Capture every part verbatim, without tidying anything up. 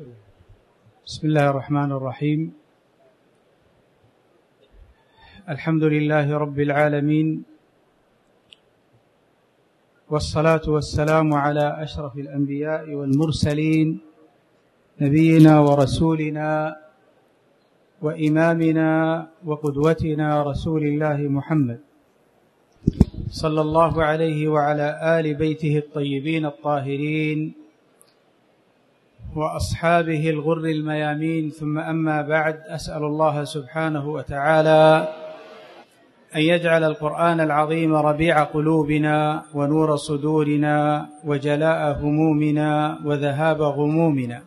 بسم الله الرحمن الرحيم. الحمد لله رب العالمين، والصلاة والسلام على أشرف الأنبياء والمرسلين، نبينا ورسولنا وإمامنا وقدوتنا رسول الله محمد صلى الله عليه وعلى آل بيته الطيبين الطاهرين وأصحابه الغر الميامين، ثم أما بعد، أسأل الله سبحانه وتعالى أن يجعل القرآن العظيم ربيع قلوبنا ونور صدورنا وجلاء همومنا وذهاب غمومنا،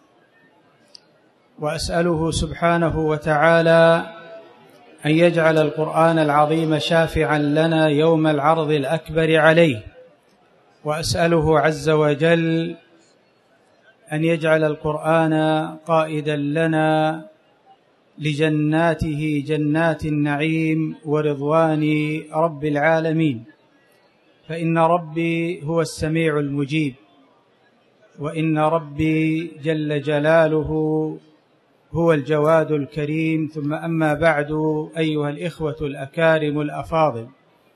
وأسأله سبحانه وتعالى أن يجعل القرآن العظيم شافعا لنا يوم العرض الأكبر عليه، وأسأله عز وجل أن يجعل القرآن قائدا لنا لجناته جنات النعيم ورضوان رب العالمين، فإن ربي هو السميع المجيب، وإن ربي جل جلاله هو الجواد الكريم. ثم أما بعد، أيها الإخوة الأكارم الأفاضل،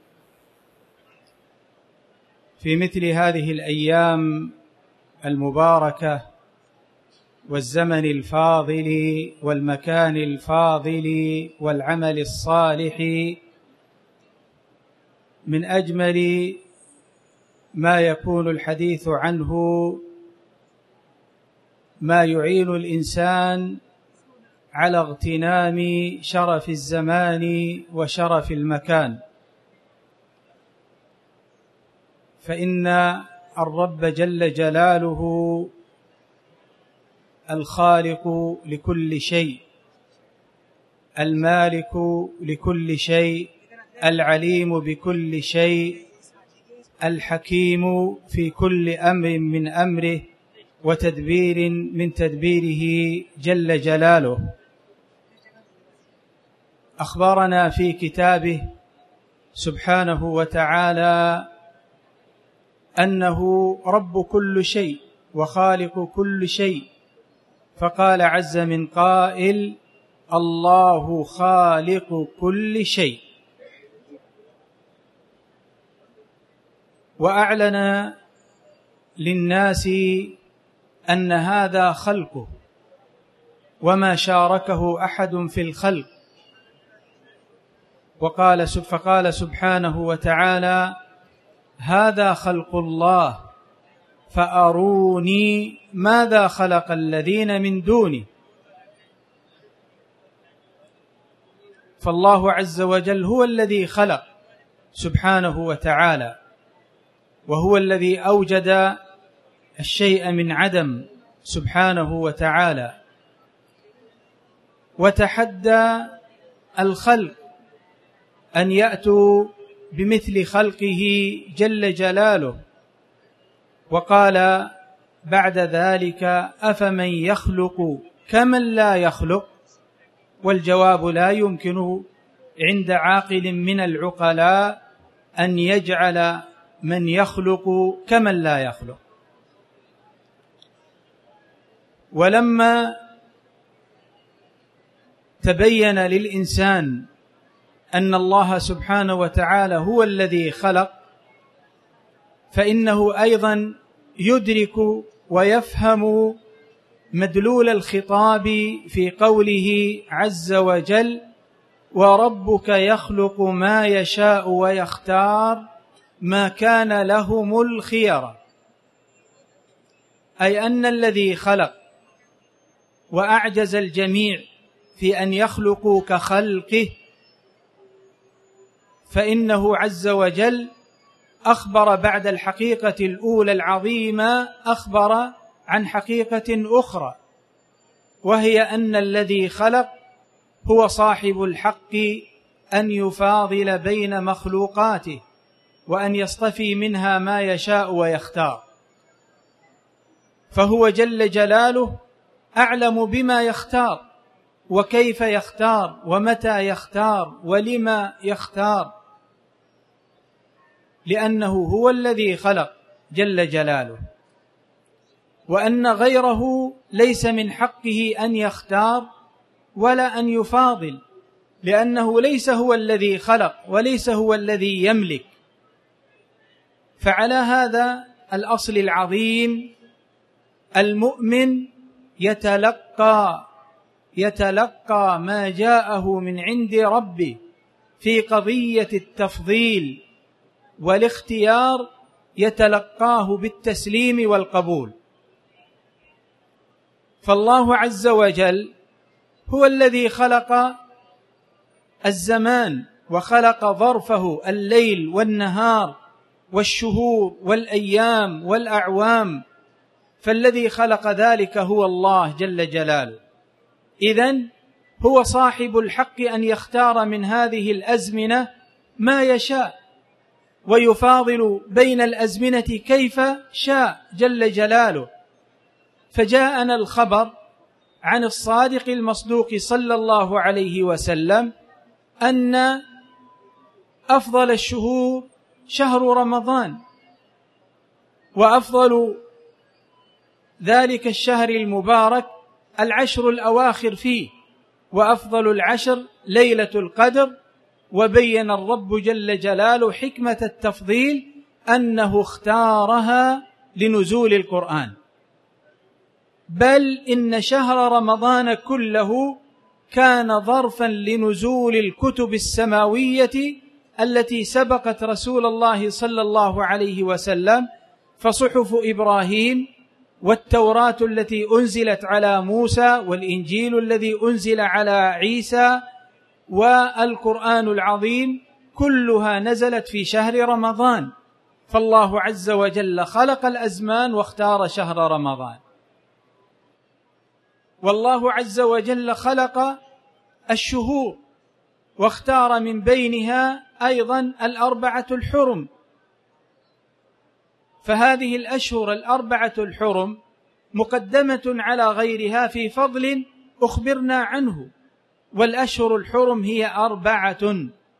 في مثل هذه الأيام المباركة والزمن الفاضل والمكان الفاضل والعمل الصالح، من أجمل ما يكون الحديث عنه ما يعين الإنسان على اغتنام شرف الزمان وشرف المكان، فإن الرب جل جلاله الخالق لكل شيء، المالك لكل شيء، العليم بكل شيء، الحكيم في كل أمر من أمره وتدبير من تدبيره جل جلاله. أخبرنا في كتابه سبحانه وتعالى أنه رب كل شيء وخالق كل شيء، فقال عز من قائل: الله خالق كل شيء. وأعلن للناس أن هذا خلقه وما شاركه أحد في الخلق، وقال فقال سبحانه وتعالى: هذا خلق الله فأروني ماذا خلق الذين من دونه. فالله عز وجل هو الذي خلق سبحانه وتعالى، وهو الذي أوجد الشيء من عدم سبحانه وتعالى، وتحدى الخلق أن يأتوا بمثل خلقه جل جلاله، وقال بعد ذلك: أفمن يخلق كمن لا يخلق؟ والجواب: لا يمكن عند عاقل من العقلاء أن يجعل من يخلق كمن لا يخلق. ولما تبين للإنسان أن الله سبحانه وتعالى هو الذي خلق، فإنه أيضا يدرك ويفهم مدلول الخطاب في قوله عز وجل: وربك يخلق ما يشاء ويختار ما كان لهم الخيرة، أي أن الذي خلق وأعجز الجميع في أن يخلقوا كخلقه، فإنه عز وجل أخبر بعد الحقيقة الأولى العظيمة، أخبر عن حقيقة أخرى، وهي أن الذي خلق هو صاحب الحق أن يفاضل بين مخلوقاته وأن يصطفي منها ما يشاء ويختار، فهو جل جلاله أعلم بما يختار وكيف يختار ومتى يختار ولما يختار، لأنه هو الذي خلق جل جلاله. وأن غيره ليس من حقه أن يختار ولا أن يفاضل، لأنه ليس هو الذي خلق وليس هو الذي يملك. فعلى هذا الأصل العظيم المؤمن يتلقى يتلقى ما جاءه من عند ربه في قضية التفضيل والاختيار، يتلقاه بالتسليم والقبول. فالله عز وجل هو الذي خلق الزمان وخلق ظرفه الليل والنهار والشهور والأيام والأعوام، فالذي خلق ذلك هو الله جل جلاله. إذن هو صاحب الحق أن يختار من هذه الأزمنة ما يشاء ويفاضل بين الأزمنة كيف شاء جل جلاله. فجاءنا الخبر عن الصادق المصدوق صلى الله عليه وسلم أن أفضل الشهور شهر رمضان، وأفضل ذلك الشهر المبارك العشر الأواخر فيه، وأفضل العشر ليلة القدر. وبين الرب جل جلاله حكمة التفضيل أنه اختارها لنزول القرآن، بل إن شهر رمضان كله كان ظرفا لنزول الكتب السماوية التي سبقت رسول الله صلى الله عليه وسلم، فصحف إبراهيم والتوراة التي أنزلت على موسى والإنجيل الذي أنزل على عيسى والقرآن العظيم كلها نزلت في شهر رمضان. فالله عز وجل خلق الأزمان واختار شهر رمضان. والله عز وجل خلق الشهور واختار من بينها أيضا الأربعة الحرم. فهذه الأشهر الأربعة الحرم مقدمة على غيرها في فضل أخبرنا عنه، والأشهر الحرم هي أربعة،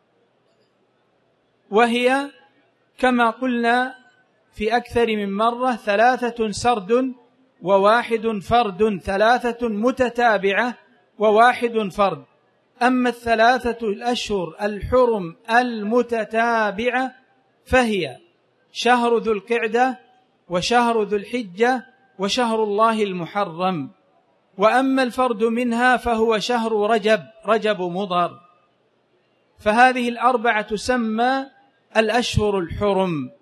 وهي كما قلنا في أكثر من مرة ثلاثة سرد وواحد فرد، ثلاثة متتابعة وواحد فرد. أما الثلاثة الأشهر الحرم المتتابعة فهي شهر ذو القعدة وشهر ذو الحجة وشهر الله المحرم. وأما الفرد منها فهو شهر رجب رجب مضر. فهذه الأربعة تسمى الأشهر الحرم.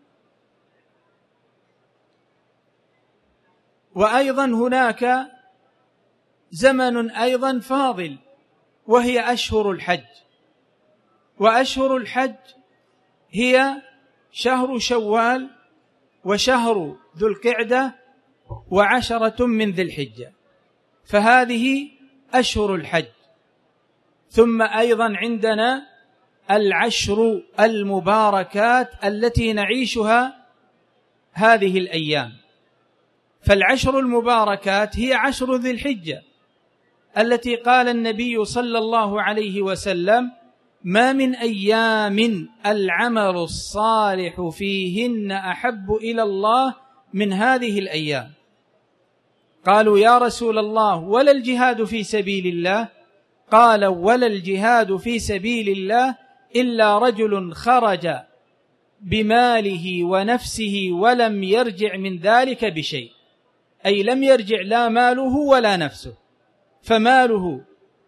وأيضا هناك زمن أيضا فاضل وهي أشهر الحج. وأشهر الحج هي شهر شوال وشهر ذو القعدة وعشرة من ذي الحجة، فهذه أشهر الحج. ثم أيضا عندنا العشر المباركات التي نعيشها هذه الأيام. فالعشر المباركات هي عشر ذي الحجة التي قال النبي صلى الله عليه وسلم: ما من أيام العمل الصالح فيهن أحب إلى الله من هذه الأيام. قالوا: يا رسول الله ولا الجهاد في سبيل الله؟ قال: ولا الجهاد في سبيل الله إلا رجل خرج بماله ونفسه ولم يرجع من ذلك بشيء، أي لم يرجع لا ماله ولا نفسه، فماله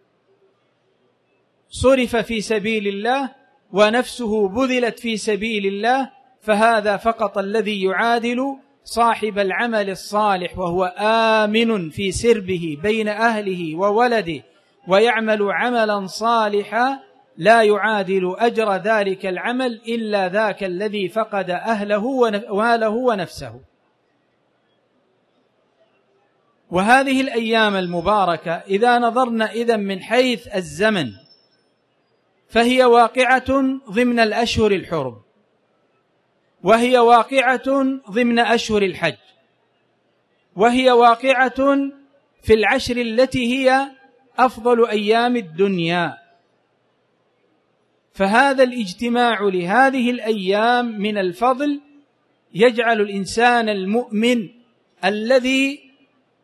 صرف في سبيل الله ونفسه بذلت في سبيل الله، فهذا فقط الذي يعادل صاحب العمل الصالح، وهو آمن في سربه بين أهله وولده ويعمل عملا صالحا لا يعادل أجر ذلك العمل إلا ذاك الذي فقد أهله وماله ونفسه. وهذه الأيام المباركة إذا نظرنا إذن من حيث الزمن فهي واقعة ضمن الأشهر الحرم، وهي واقعة ضمن أشهر الحج، وهي واقعة في العشر التي هي أفضل أيام الدنيا. فهذا الاجتماع لهذه الأيام من الفضل يجعل الإنسان المؤمن الذي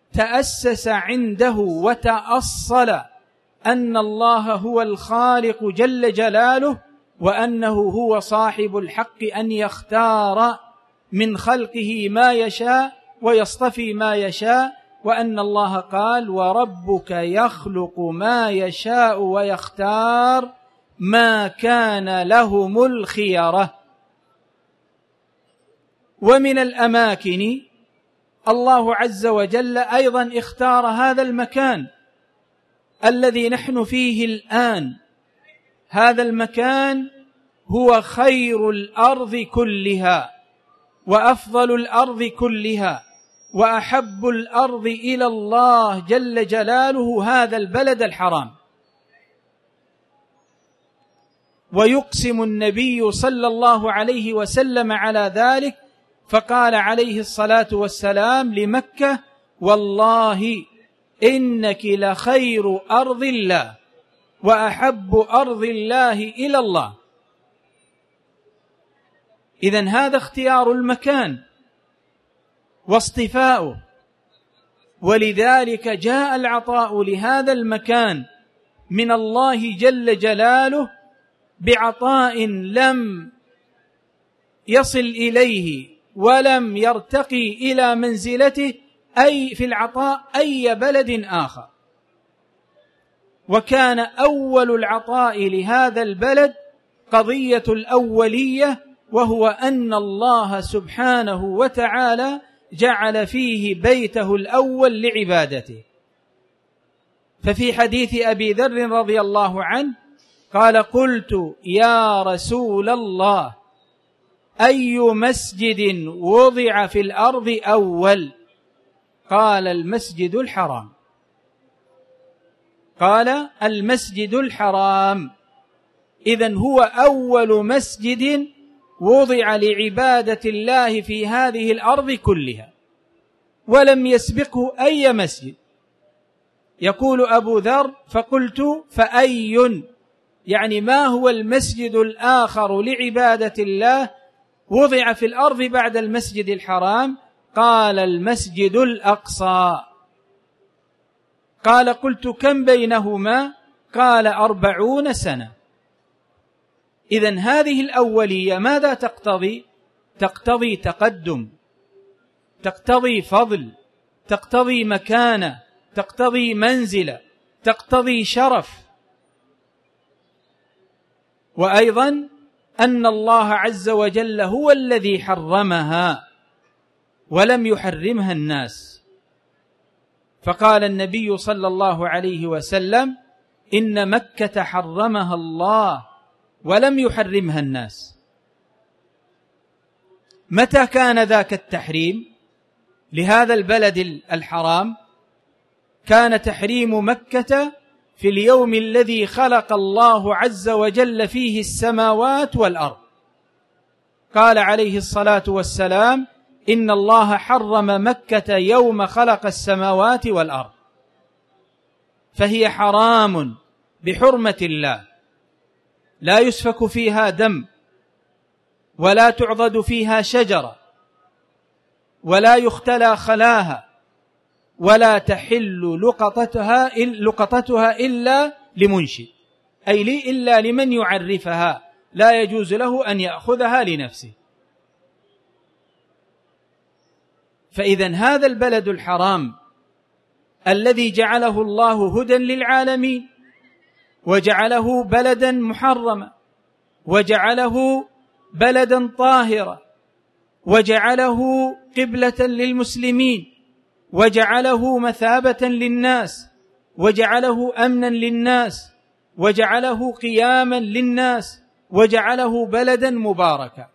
تأسس عنده وتأصل أن الله هو الخالق جل جلاله، وأنه هو صاحب الحق أن يختار من خلقه ما يشاء ويصطفي ما يشاء، وأن الله قال: وربك يخلق ما يشاء ويختار ما كان لهم الخيرة. ومن الأماكن الله عز وجل أيضا اختار هذا المكان الذي نحن فيه الآن. هذا المكان هو خير الأرض كلها، وأفضل الأرض كلها، وأحب الأرض إلى الله جل جلاله هذا البلد الحرام. ويقسم النبي صلى الله عليه وسلم على ذلك، فقال عليه الصلاة والسلام لمكة: والله إنك لخير أرض الله وأحب أرض الله إلى الله. إذن هذا اختيار المكان واصطفاؤه، ولذلك جاء العطاء لهذا المكان من الله جل جلاله بعطاء لم يصل إليه ولم يرتقي إلى منزلته أي في العطاء أي بلد آخر. وكان أول العطاء لهذا البلد قضية الأولية، وهو أن الله سبحانه وتعالى جعل فيه بيته الأول لعبادته. ففي حديث أبي ذر رضي الله عنه قال: قلت يا رسول الله أي مسجد وضع في الأرض أول؟ قال: المسجد الحرام. قال: المسجد الحرام. إذن هو أول مسجد وضع لعبادة الله في هذه الأرض كلها، ولم يسبقه أي مسجد. يقول أبو ذر: فقلت فأي، يعني ما هو المسجد الآخر لعبادة الله وضع في الأرض بعد المسجد الحرام؟ قال: المسجد الأقصى. قال: قلت كم بينهما؟ قال: أربعون سنة. إذن هذه الأولية ماذا تقتضي؟ تقتضي تقدم، تقتضي فضل، تقتضي مكانة، تقتضي منزلة، تقتضي شرف. وأيضا أن الله عز وجل هو الذي حرمها ولم يحرمها الناس. فقال النبي صلى الله عليه وسلم: إن مكة حرمها الله ولم يحرمها الناس. متى كان ذاك التحريم لهذا البلد الحرام؟ كان تحريم مكة في اليوم الذي خلق الله عز وجل فيه السماوات والأرض. قال عليه الصلاة والسلام: إن الله حرم مكة يوم خلق السماوات والأرض. فهي حرام بحرمة الله، لا يسفك فيها دم، ولا تعضد فيها شجرة، ولا يختلى خلاها، ولا تحل لقطتها لقطتها إلا لمنشد، أي لي إلا لمن يعرفها، لا يجوز له أن يأخذها لنفسه. فإذن هذا البلد الحرام الذي جعله الله هدى للعالمين، وجعله بلدا محرما، وجعله بلدا طاهرا، وجعله قبلة للمسلمين، وجعله مثابة للناس، وجعله أمنا للناس، وجعله قياما للناس، وجعله بلدا مباركا.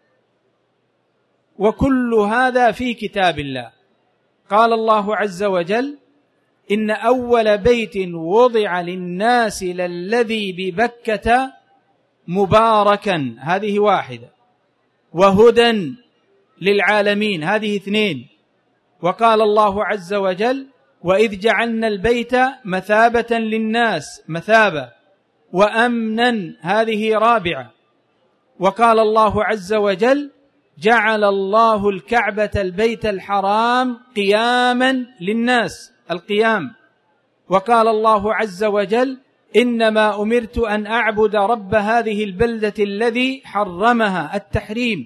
وكل هذا في كتاب الله. قال الله عز وجل: إن أول بيت وضع للناس للذي ببكة مباركا، هذه واحدة، وهدى للعالمين، هذه اثنين. وقال الله عز وجل: وإذ جعلنا البيت مثابة للناس، مثابة، وأمنا، هذه رابعة. وقال الله عز وجل: جعل الله الكعبة البيت الحرام قياما للناس، القيام. وقال الله عز وجل: إنما أمرت أن أعبد رب هذه البلدة الذي حرمها، التحريم.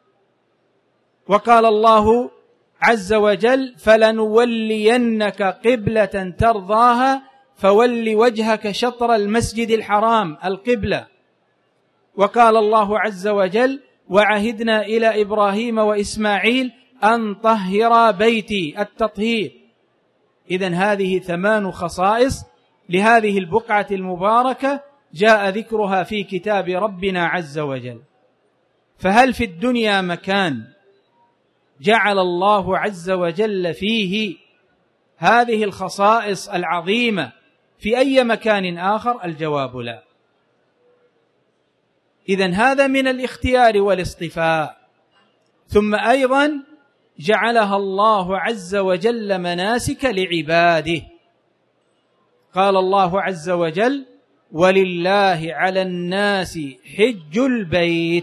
وقال الله عز وجل: فلنولينك قبلة ترضاها فول وجهك شطر المسجد الحرام، القبلة. وقال الله عز وجل: وعهدنا إلى إبراهيم وإسماعيل أن طهر بيتي، التطهير. إذن هذه ثمان خصائص لهذه البقعة المباركة جاء ذكرها في كتاب ربنا عز وجل. فهل في الدنيا مكان جعل الله عز وجل فيه هذه الخصائص العظيمة في أي مكان آخر؟ الجواب لا. إذن هذا من الاختيار والاصطفاء. ثم أيضا جعلها الله عز وجل مناسك لعباده. قال الله عز وجل: ولله على الناس حج البيت.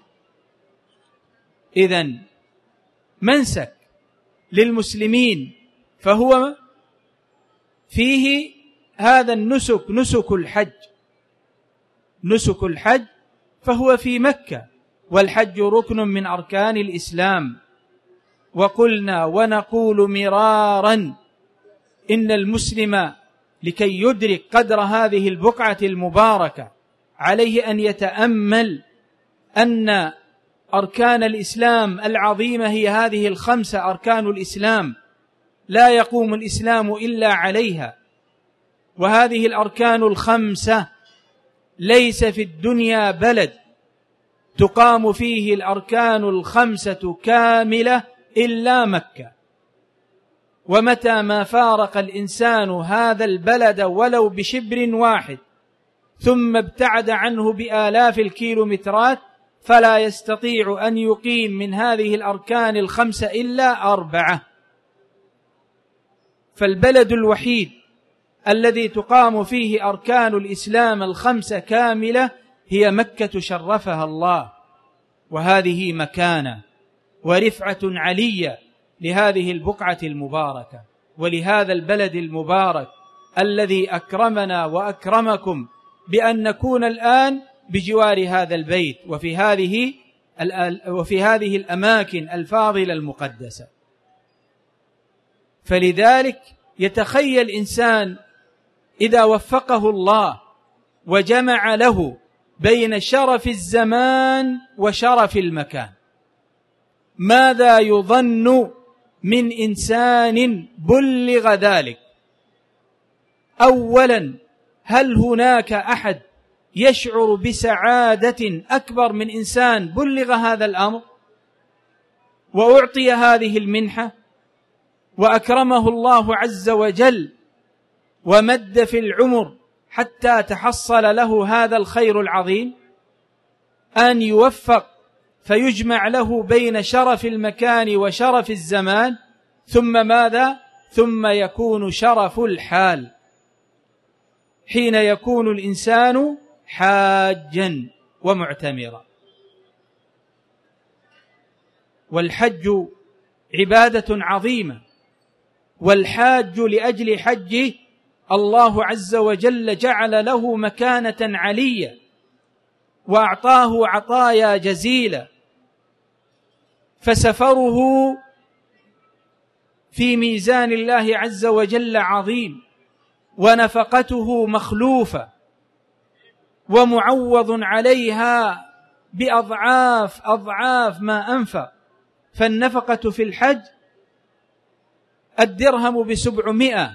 إذن منسك للمسلمين، فهو فيه هذا النسك، نسك الحج. نسك الحج فهو في مكة، والحج ركن من أركان الإسلام. وقلنا ونقول مرارا إن المسلم لكي يدرك قدر هذه البقعة المباركة عليه أن يتأمل أن أركان الإسلام العظيمة هي هذه الخمسة، أركان الإسلام لا يقوم الإسلام إلا عليها. وهذه الأركان الخمسة ليس في الدنيا بلد تقام فيه الأركان الخمسة كاملة إلا مكة. ومتى ما فارق الإنسان هذا البلد ولو بشبر واحد ثم ابتعد عنه بآلاف الكيلومترات فلا يستطيع أن يقيم من هذه الأركان الخمسة إلا أربعة. فالبلد الوحيد الذي تقام فيه أركان الإسلام الخمسة كاملة هي مكة شرفها الله، وهذه مكانة ورفعة علية لهذه البقعة المباركة ولهذا البلد المبارك الذي أكرمنا وأكرمكم بأن نكون الآن بجوار هذا البيت وفي هذه وفي هذه الأماكن الفاضلة المقدسة. فلذلك يتخيل الإنسان إذا وفقه الله وجمع له بين شرف الزمان وشرف المكان، ماذا يظن من إنسان بلغ ذلك؟ أولا، هل هناك أحد يشعر بسعادة أكبر من إنسان بلغ هذا الأمر وأعطي هذه المنحة وأكرمه الله عز وجل ومد في العمر حتى تحصل له هذا الخير العظيم؟ أن يوفق فيجمع له بين شرف المكان وشرف الزمان، ثم ماذا؟ ثم يكون شرف الحال حين يكون الإنسان حاجا ومعتمرا. والحج عبادة عظيمة، والحاج لأجل حجه الله عز وجل جعل له مكانة علية وأعطاه عطايا جزيلة، فسفره في ميزان الله عز وجل عظيم، ونفقته مخلوفة ومعوض عليها بأضعاف أضعاف ما أنفق. فالنفقة في الحج الدرهم بسبعمائة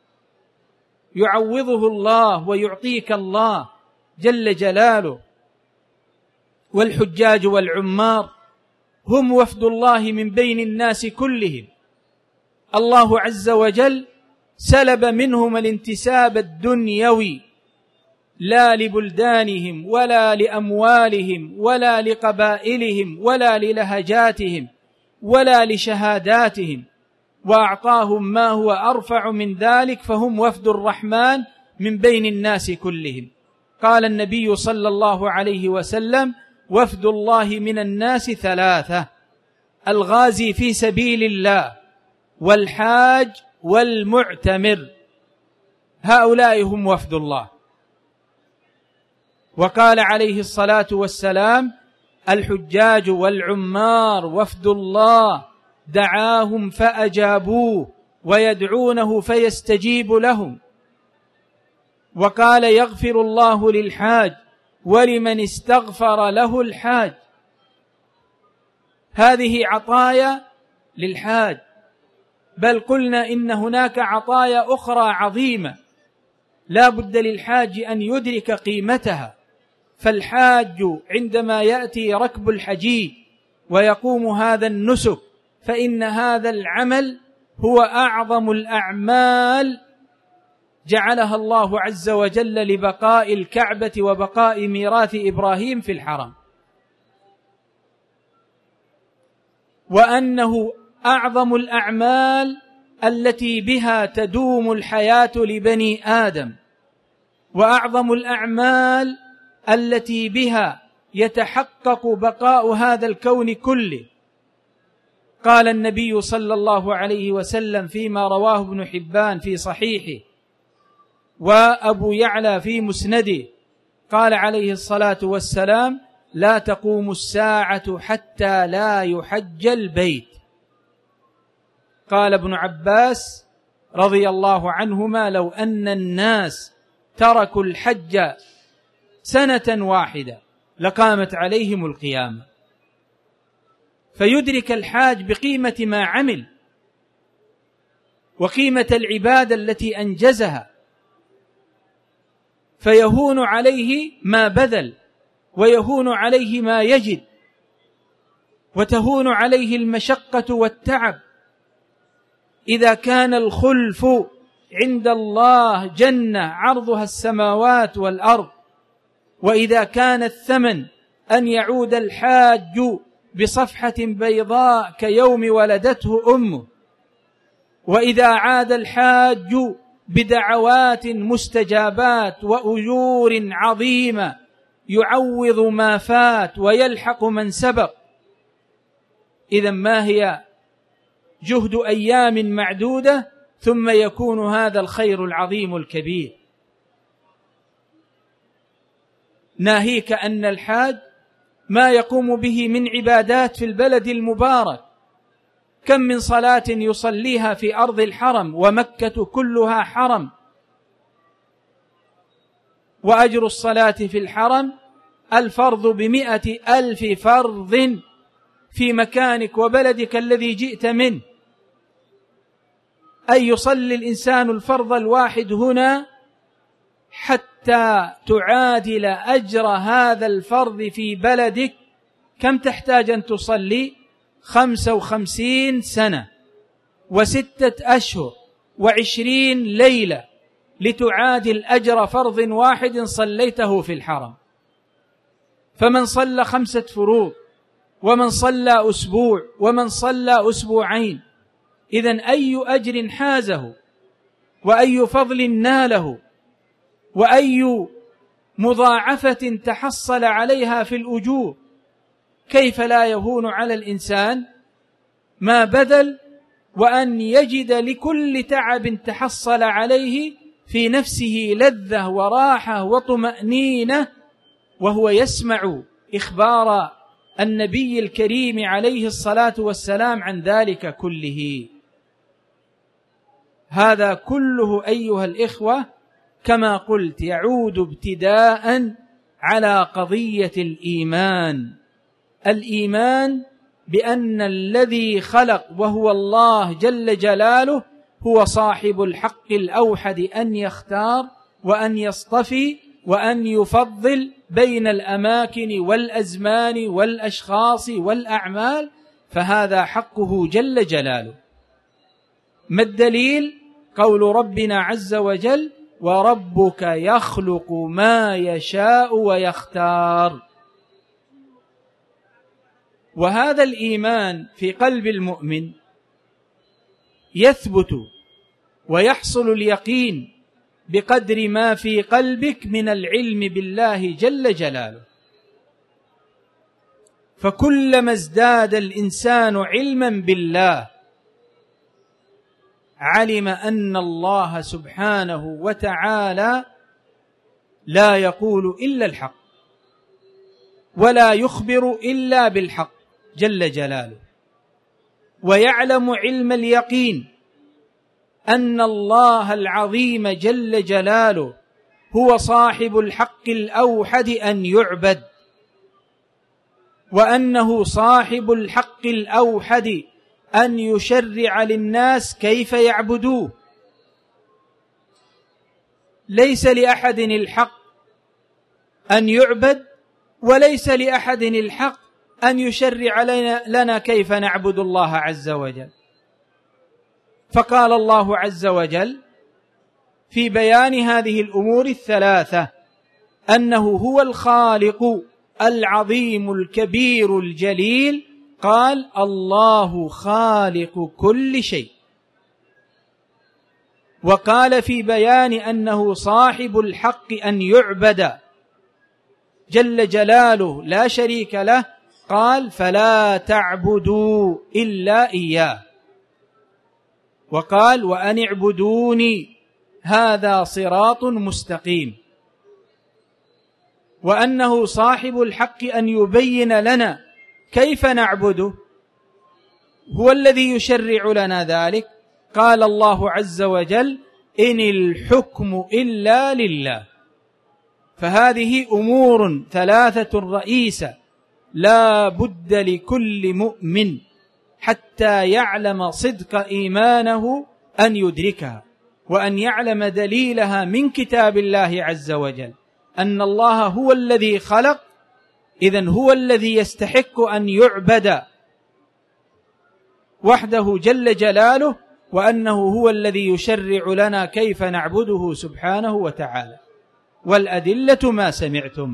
يعوضه الله ويعطيك الله جل جلاله. والحجاج والعمار هم وفد الله من بين الناس كلهم، الله عز وجل سلب منهم الانتساب الدنيوي لا لبلدانهم ولا لأموالهم ولا لقبائلهم ولا للهجاتهم ولا لشهاداتهم، وأعطاهم ما هو أرفع من ذلك، فهم وفد الرحمن من بين الناس كلهم. قال النبي صلى الله عليه وسلم: وفد الله من الناس ثلاثة: الغازي في سبيل الله والحاج والمعتمر، هؤلاء هم وفد الله. وقال عليه الصلاة والسلام: الحجاج والعمار وفد الله دعاهم فأجابوه ويدعونه فيستجيب لهم. وقال: يغفر الله للحاج ولمن استغفر له الحاج. هذه عطايا للحاج، بل قلنا إن هناك عطايا أخرى عظيمة لا بد للحاج أن يدرك قيمتها. فالحاج عندما يأتي ركب الحجيج ويقوم هذا النسك، فإن هذا العمل هو أعظم الأعمال جعلها الله عز وجل لبقاء الكعبة وبقاء ميراث إبراهيم في الحرم، وأنه أعظم الأعمال التي بها تدوم الحياة لبني آدم، وأعظم الأعمال التي بها يتحقق بقاء هذا الكون كله. قال النبي صلى الله عليه وسلم فيما رواه ابن حبان في صحيحه وأبو يعلى في مسنده، قال عليه الصلاة والسلام: لا تقوم الساعة حتى لا يحج البيت. قال ابن عباس رضي الله عنهما: لو أن الناس تركوا الحج سنة واحدة لقامت عليهم القيامة. فيدرك الحاج بقيمة ما عمل وقيمة العبادة التي أنجزها، فيهون عليه ما بذل ويهون عليه ما يجد وتهون عليه المشقة والتعب. إذا كان الخلف عند الله جنة عرضها السماوات والأرض، وإذا كان الثمن أن يعود الحاج بصفحة بيضاء كيوم ولدته أمه، وإذا عاد الحاج بدعوات مستجابات وأجور عظيمة يعوض ما فات ويلحق من سبق، إذن ما هي جهد أيام معدودة ثم يكون هذا الخير العظيم الكبير. ناهيك أن الحاج ما يقوم به من عبادات في البلد المبارك، كم من صلاة يصليها في أرض الحرم، ومكة كلها حرم، وأجر الصلاة في الحرم الفرض بمئة ألف فرض في مكانك وبلدك الذي جئت منه. أن يصلي الإنسان الفرض الواحد هنا حتى تعادل أجر هذا الفرض في بلدك، كم تحتاج أن تصلي؟ خمسة وخمسين سنة وستة أشهر وعشرين ليلة لتعادل أجر فرض واحد صليته في الحرم. فمن صلى خمسة فروض، ومن صلى أسبوع، ومن صلى أسبوعين، إذن أي أجر حازه وأي فضل ناله وأي مضاعفة تحصل عليها في الأجور. كيف لا يهون على الإنسان ما بذل، وأن يجد لكل تعب تحصل عليه في نفسه لذة وراحة وطمأنينة وهو يسمع إخبار النبي الكريم عليه الصلاة والسلام عن ذلك كله. هذا كله أيها الإخوة كما قلت يعود ابتداء على قضية الإيمان. الإيمان بأن الذي خلق وهو الله جل جلاله هو صاحب الحق الأوحد أن يختار وأن يصطفي وأن يفضل بين الأماكن والأزمان والأشخاص والأعمال، فهذا حقه جل جلاله. ما الدليل؟ قول ربنا عز وجل: وربك يخلق ما يشاء ويختار. وهذا الإيمان في قلب المؤمن يثبت ويحصل اليقين بقدر ما في قلبك من العلم بالله جل جلاله. فكلما ازداد الإنسان علما بالله علم أن الله سبحانه وتعالى لا يقول إلا الحق ولا يخبر إلا بالحق جل جلاله، ويعلم علم اليقين أن الله العظيم جل جلاله هو صاحب الحق الأوحد أن يعبد، وأنه صاحب الحق الأوحد أن يشرع للناس كيف يعبدوه. ليس لأحد الحق أن يعبد، وليس لأحد الحق أن يشرع لنا, لنا كيف نعبد الله عز وجل. فقال الله عز وجل في بيان هذه الأمور الثلاثة أنه هو الخالق العظيم الكبير الجليل، قال الله خالق كل شيء. وقال في بيان أنه صاحب الحق أن يعبد جل جلاله لا شريك له، قال فلا تعبدوا إلا إياه، وقال وأن اعبدوني هذا صراط مستقيم. وأنه صاحب الحق أن يبين لنا كيف نعبده، هو الذي يشرع لنا ذلك. قال الله عز وجل إن الحكم إلا لله. فهذه أمور ثلاثة رئيسة لا بد لكل مؤمن حتى يعلم صدق إيمانه أن يدركها، وأن يعلم دليلها من كتاب الله عز وجل، أن الله هو الذي خلق، إذن هو الذي يستحق أن يعبد وحده جل جلاله، وأنه هو الذي يشرع لنا كيف نعبده سبحانه وتعالى. والأدلة ما سمعتم.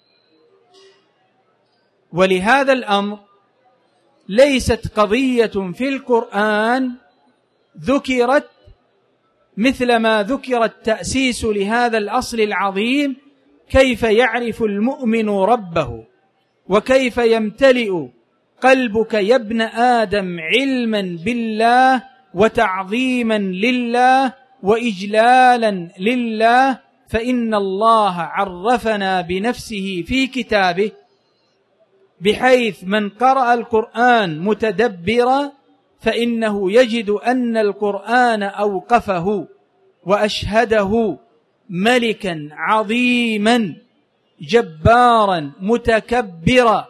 ولهذا الأمر ليست قضية في القرآن ذكرت مثل ما ذكر التأسيس لهذا الأصل العظيم، كيف يعرف المؤمن ربه، وكيف يمتلئ قلبك يا ابن آدم علما بالله وتعظيما لله وإجلالا لله. فإن الله عرفنا بنفسه في كتابه، بحيث من قرأ القرآن متدبرا فإنه يجد أن القرآن أوقفه وأشهده ملكا عظيما جبارا متكبرا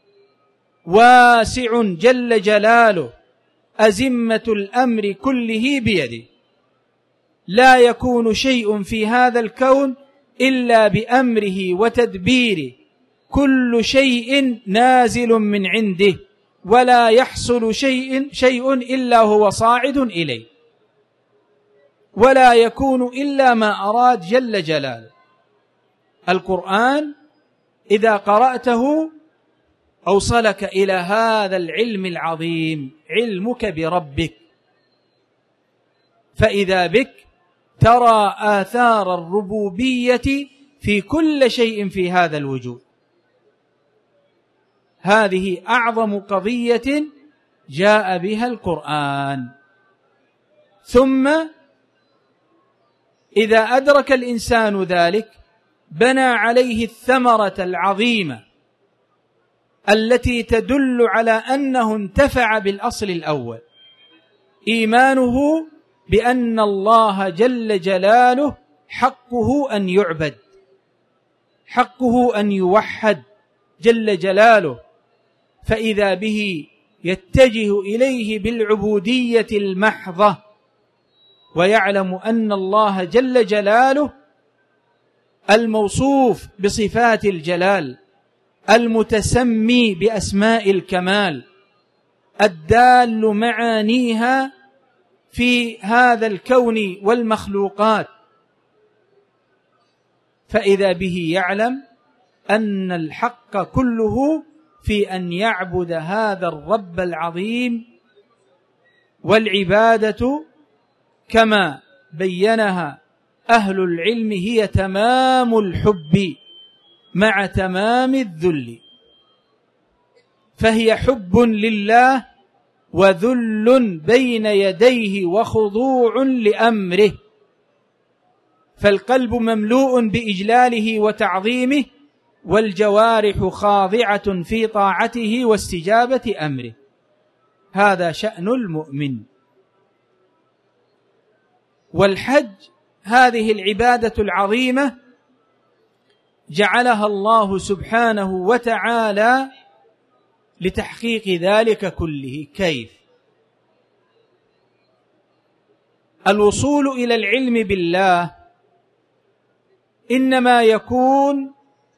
واسع جل جلاله، أزمة الأمر كله بيده، لا يكون شيء في هذا الكون إلا بأمره وتدبيره، كل شيء نازل من عنده، ولا يحصل شيء شيء إلا هو صاعد إليه، ولا يكون إلا ما أراد جل جلاله. القرآن إذا قرأته أوصلك إلى هذا العلم العظيم، علمك بربك، فإذا بك ترى آثار الربوبية في كل شيء في هذا الوجود. هذه أعظم قضية جاء بها القرآن. ثم إذا أدرك الإنسان ذلك بنى عليه الثمرة العظيمة التي تدل على أنه انتفع بالأصل الأول، إيمانه بأن الله جل جلاله حقه أن يعبد، حقه أن يوحد جل جلاله، فإذا به يتجه إليه بالعبودية المحضة، ويعلم أن الله جل جلاله الموصوف بصفات الجلال، المتسمي بأسماء الكمال، الدال معانيها في هذا الكون والمخلوقات، فإذا به يعلم أن الحق كله في أن يعبد هذا الرب العظيم. والعبادة كما بينها أهل العلم هي تمام الحب مع تمام الذل. فهي حب لله وذل بين يديه وخضوع لأمره، فالقلب مملوء بإجلاله وتعظيمه، والجوارح خاضعة في طاعته واستجابة أمره. هذا شأن المؤمن. والحج هذه العبادة العظيمة جعلها الله سبحانه وتعالى لتحقيق ذلك كله. كيف؟ الوصول إلى العلم بالله إنما يكون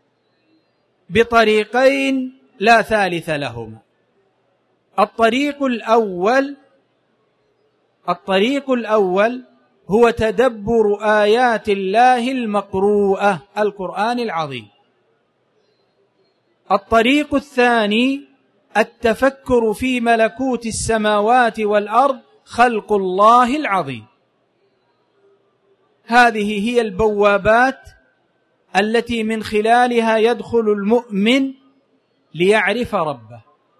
بطريقين لا ثالث لهما. الطريق الأول الطريق الأول هو تدبر آيات الله المقروءة، القرآن العظيم. الطريق الثاني التفكر في ملكوت السماوات والأرض، خلق الله العظيم. هذه هي البوابات التي من خلالها يدخل المؤمن ليعرف ربه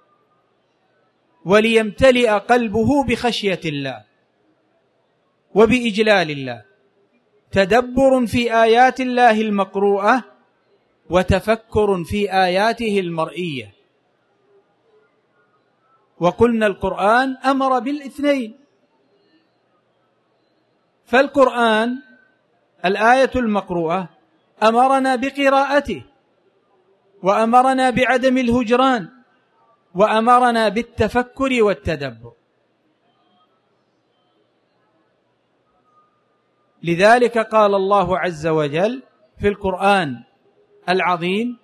وليمتلئ قلبه بخشية الله وبإجلال الله. تدبر في آيات الله المقروءة وتفكر في آياته المرئية. وقلنا القرآن أمر بالاثنين، فالقرآن الآية المقروءة أمرنا بقراءته، وأمرنا بعدم الهجران، وأمرنا بالتفكر والتدبر. لذلك قال الله عز وجل في القرآن العظيم: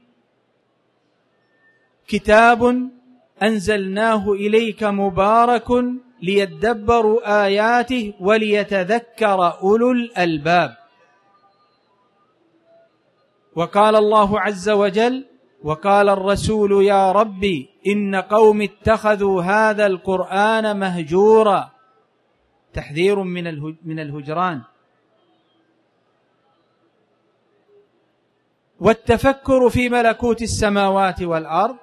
كتاب أنزلناه إليك مبارك ليدبروا آياته وليتذكر أولو الألباب. وقال الله عز وجل: وقال الرسول يا ربي إن قوم اتخذوا هذا القرآن مهجورا، تحذير من الهجران. والتفكر في ملكوت السماوات والأرض،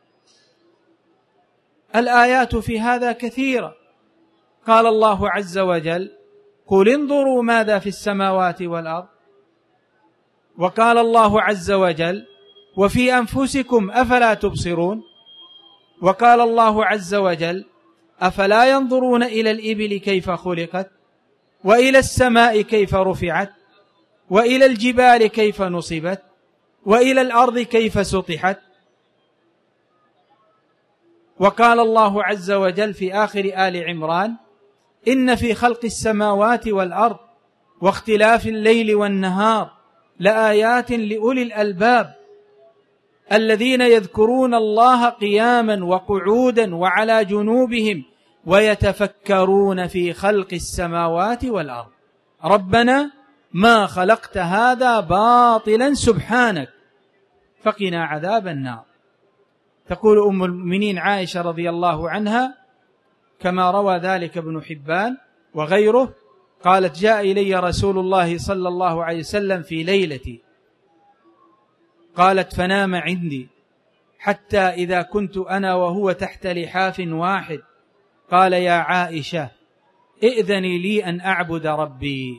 الآيات في هذا كثيرة. قال الله عز وجل: قل انظروا ماذا في السماوات والأرض. وقال الله عز وجل: وفي أنفسكم أفلا تبصرون. وقال الله عز وجل: أفلا ينظرون إلى الإبل كيف خلقت، وإلى السماء كيف رفعت، وإلى الجبال كيف نصبت، وإلى الأرض كيف سطحت. وقال الله عز وجل في آخر آل عمران: إن في خلق السماوات والأرض واختلاف الليل والنهار لآيات لأولي الألباب الذين يذكرون الله قياما وقعودا وعلى جنوبهم ويتفكرون في خلق السماوات والأرض ربنا ما خلقت هذا باطلا سبحانك فقنا عذاب النار. تقول أم المؤمنين عائشة رضي الله عنها كما روى ذلك ابن حبان وغيره، قالت: جاء إلي رسول الله صلى الله عليه وسلم في ليلتي، قالت: فنام عندي حتى إذا كنت أنا وهو تحت لحاف واحد قال: يا عائشة ائذني لي أن أعبد ربي.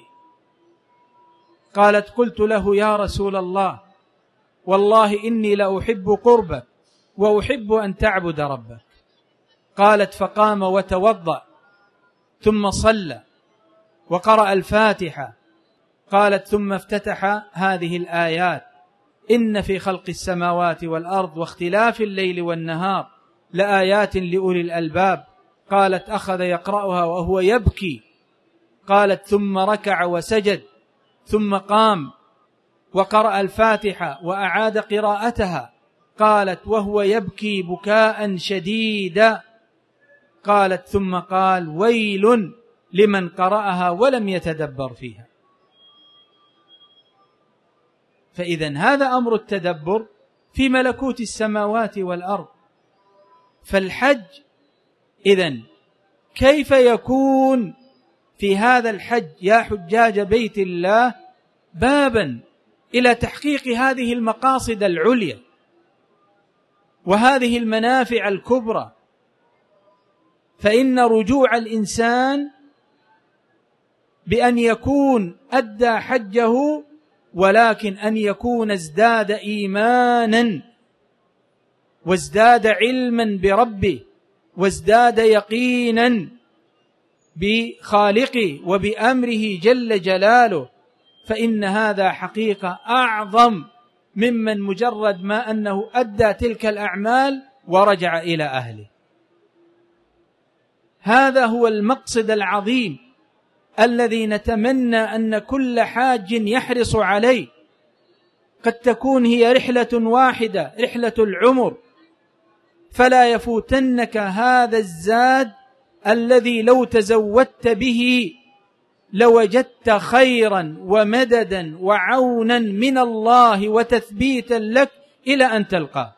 قالت: قلت له: يا رسول الله والله إني لأحب قربك وأحب أن تعبد ربك. قالت: فقام وتوضأ ثم صلى وقرأ الفاتحة. قالت: ثم افتتح هذه الآيات: إن في خلق السماوات والأرض واختلاف الليل والنهار لآيات لأولي الألباب. قالت: أخذ يقرأها وهو يبكي. قالت: ثم ركع وسجد ثم قام وقرأ الفاتحة وأعاد قراءتها. قالت: وهو يبكي بكاء شديدا. قالت: ثم قال: ويل لمن قرأها ولم يتدبر فيها. فإذن هذا أمر التدبر في ملكوت السماوات والأرض. فالحج إذن كيف يكون في هذا الحج يا حجاج بيت الله بابا إلى تحقيق هذه المقاصد العليا وهذه المنافع الكبرى، فإن رجوع الإنسان بأن يكون أدى حجه، ولكن أن يكون ازداد إيمانا وازداد علما بربه وازداد يقينا بخالقه وبأمره جل جلاله، فإن هذا حقيقة أعظم ممن مجرد ما أنه أدى تلك الأعمال ورجع إلى أهله. هذا هو المقصد العظيم الذي نتمنى أن كل حاج يحرص عليه. قد تكون هي رحلة واحدة، رحلة العمر، فلا يفوتنك هذا الزاد الذي لو تزودت به لوجدت خيرا ومددا وعونا من الله وتثبيتا لك إلى أن تلقاه.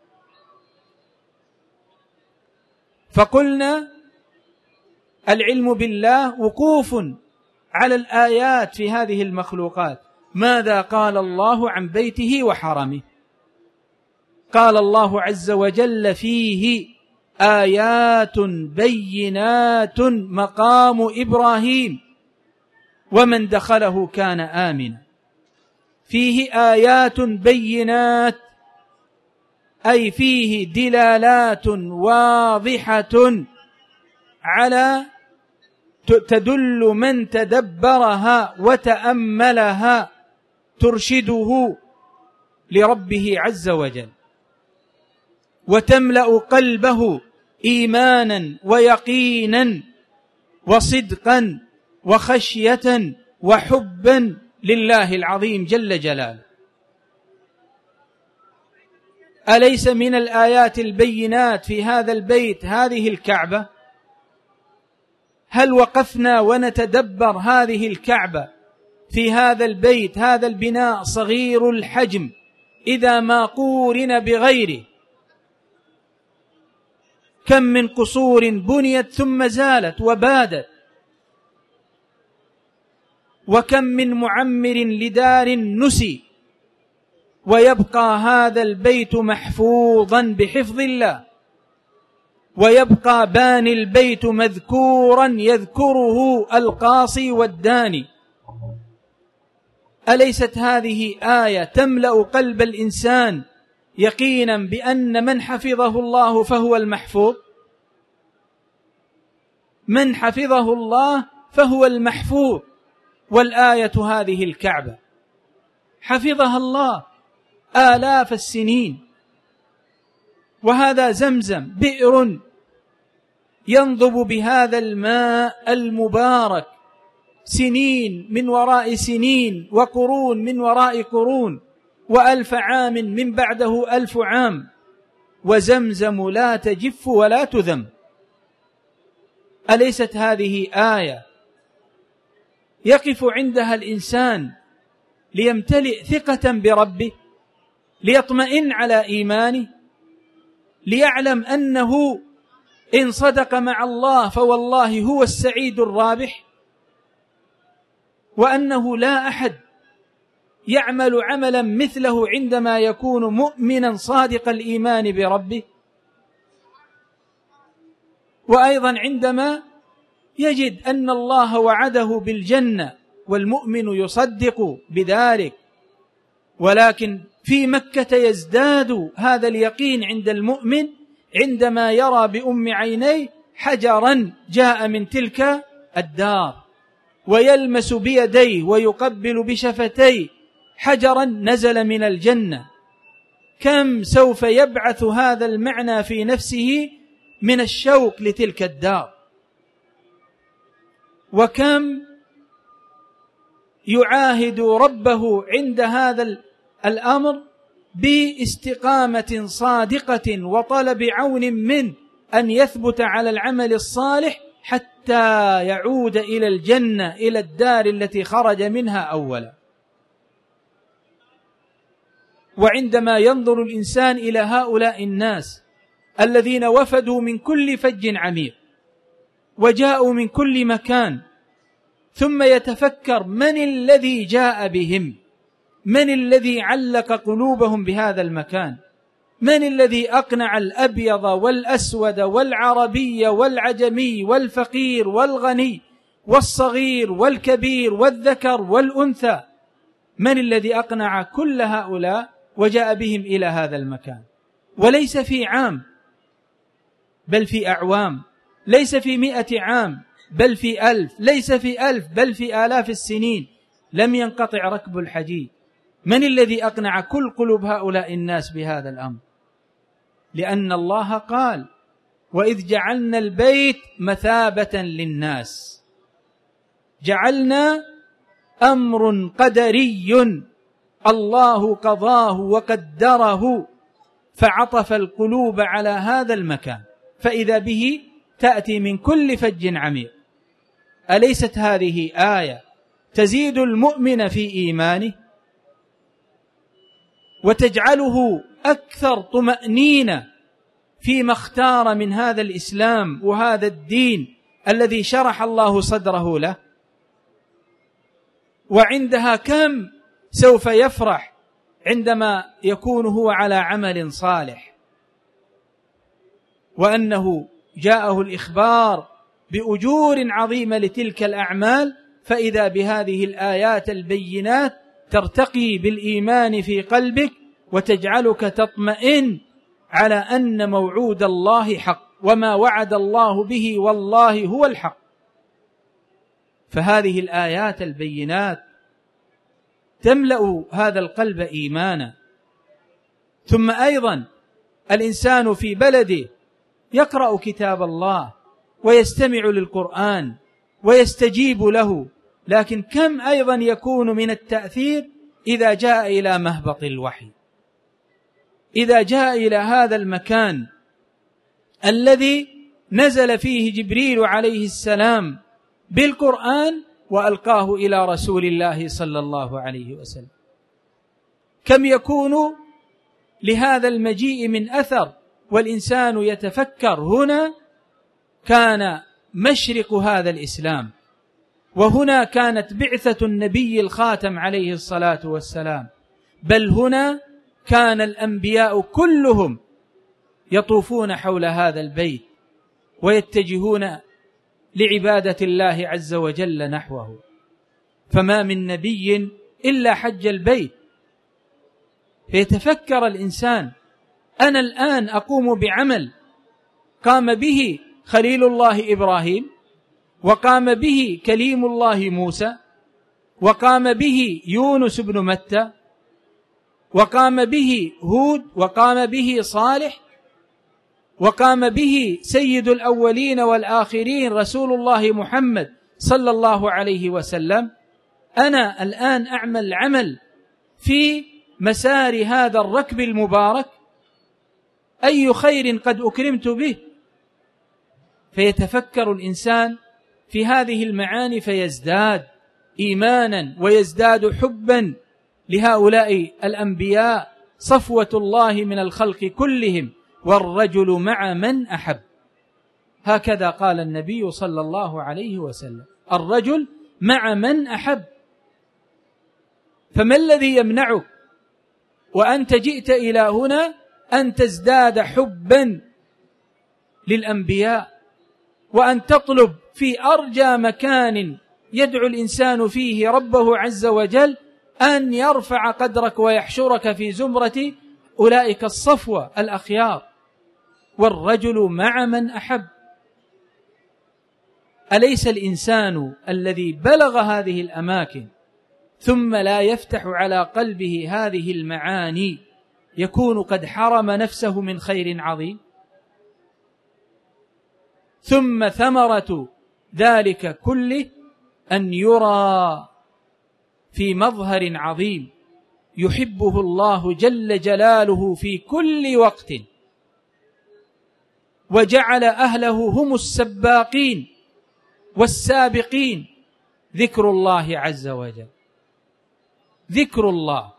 فقلنا العلم بالله وقوف على الآيات في هذه المخلوقات. ماذا قال الله عن بيته وحرمه؟ قال الله عز وجل فيه: آيات بينات مقام إبراهيم ومن دخله كان آمنا. فيه آيات بينات أي فيه دلالات واضحة على تدل من تدبرها وتأملها ترشده لربه عز وجل، وتملأ قلبه إيمانا ويقينا وصدقا وخشية وحبا لله العظيم جل جلاله. أليس من الآيات البينات في هذا البيت هذه الكعبة؟ هل وقفنا ونتدبر هذه الكعبة في هذا البيت، هذا البناء صغير الحجم إذا ما قورن بغيره؟ كم من قصور بنيت ثم زالت وبادت، وكم من معمر لدار نسي، ويبقى هذا البيت محفوظا بحفظ الله، ويبقى باني البيت مذكورا يذكره القاصي والداني. أليست هذه آية تملأ قلب الإنسان يقينا بأن من حفظه الله فهو المحفوظ؟ من حفظه الله فهو المحفوظ. والآية هذه الكعبة حفظها الله آلاف السنين، وهذا زمزم بئر ينضب بهذا الماء المبارك سنين من وراء سنين، وقرون من وراء قرون، وألف عام من بعده ألف عام، وزمزم لا تجف ولا تذم. أليست هذه آية يقف عندها الإنسان ليمتلئ ثقة بربه، ليطمئن على إيمانه، ليعلم أنه إن صدق مع الله فوالله هو السعيد الرابح، وأنه لا أحد يعمل عملا مثله عندما يكون مؤمنا صادق الإيمان بربه، وأيضا عندما يجد أن الله وعده بالجنة والمؤمن يصدق بذلك. ولكن في مكة يزداد هذا اليقين عند المؤمن عندما يرى بأم عينيه حجرا جاء من تلك الدار، ويلمس بيديه ويقبل بشفتيه حجرا نزل من الجنة. كم سوف يبعث هذا المعنى في نفسه من الشوق لتلك الدار، وكم يعاهد ربه عند هذا الأمر باستقامة صادقة وطلب عون منه أن يثبت على العمل الصالح حتى يعود إلى الجنة، إلى الدار التي خرج منها أولا. وعندما ينظر الإنسان إلى هؤلاء الناس الذين وفدوا من كل فج عميق وجاءوا من كل مكان، ثم يتفكر من الذي جاء بهم، من الذي علق قلوبهم بهذا المكان، من الذي أقنع الأبيض والأسود والعربي والعجمي والفقير والغني والصغير والكبير والذكر والأنثى؟ من الذي أقنع كل هؤلاء وجاء بهم إلى هذا المكان؟ وليس في عام بل في أعوام، ليس في مئة عام بل في ألف، ليس في ألف بل في آلاف السنين لم ينقطع ركب الحجيج. من الذي أقنع كل قلوب هؤلاء الناس بهذا الأمر؟ لأن الله قال: وإذ جعلنا البيت مثابة للناس. جعلنا أمر قدري الله قضاه وقدره، فعطف القلوب على هذا المكان، فإذا به تأتي من كل فج عميق. أليست هذه آية تزيد المؤمن في إيمانه وتجعله أكثر طمأنينة فيما اختار من هذا الإسلام وهذا الدين الذي شرح الله صدره له؟ وعندها كم سوف يفرح عندما يكون هو على عمل صالح، وأنه جاءه الإخبار بأجور عظيمة لتلك الأعمال، فإذا بهذه الآيات البينات ترتقي بالإيمان في قلبك وتجعلك تطمئن على أن موعود الله حق، وما وعد الله به والله هو الحق. فهذه الآيات البينات تملأ هذا القلب إيمانا. ثم أيضا الإنسان في بلده يقرأ كتاب الله ويستمع للقرآن ويستجيب له، لكن كم أيضا يكون من التأثير إذا جاء إلى مهبط الوحي، إذا جاء إلى هذا المكان الذي نزل فيه جبريل عليه السلام بالقرآن وألقاه إلى رسول الله صلى الله عليه وسلم. كم يكون لهذا المجيء من أثر، والإنسان يتفكر: هنا كان مشرق هذا الإسلام، وهنا كانت بعثة النبي الخاتم عليه الصلاة والسلام، بل هنا كان الأنبياء كلهم يطوفون حول هذا البيت ويتجهون لعبادة الله عز وجل نحوه. فما من نبي إلا حج البيت. فيتفكر الإنسان: أنا الآن أقوم بعمل قام به خليل الله إبراهيم، وقام به كليم الله موسى، وقام به يونس بن متى، وقام به هود، وقام به صالح، وقام به سيد الأولين والآخرين رسول الله محمد صلى الله عليه وسلم. أنا الآن أعمل عمل في مسار هذا الركب المبارك، أي خير قد أكرمت به. فيتفكر الإنسان في هذه المعاني فيزداد إيمانا ويزداد حبا لهؤلاء الأنبياء صفوة الله من الخلق كلهم، والرجل مع من أحب. هكذا قال النبي صلى الله عليه وسلم: الرجل مع من أحب. فما الذي يمنعك وأنت جئت إلى هنا أن تزداد حبا للأنبياء، وأن تطلب في أرجى مكان يدعو الإنسان فيه ربه عز وجل أن يرفع قدرك ويحشرك في زمرة أولئك الصفوة الأخيار. والرجل مع من أحب. أليس الإنسان الذي بلغ هذه الأماكن ثم لا يفتح على قلبه هذه المعاني يكون قد حرم نفسه من خير عظيم؟ ثم ثمرة ذلك كله أن يرى في مظهر عظيم يحبه الله جل جلاله في كل وقت، وجعل أهله هم السباقين والسابقين. ذكر الله عز وجل، ذكر الله.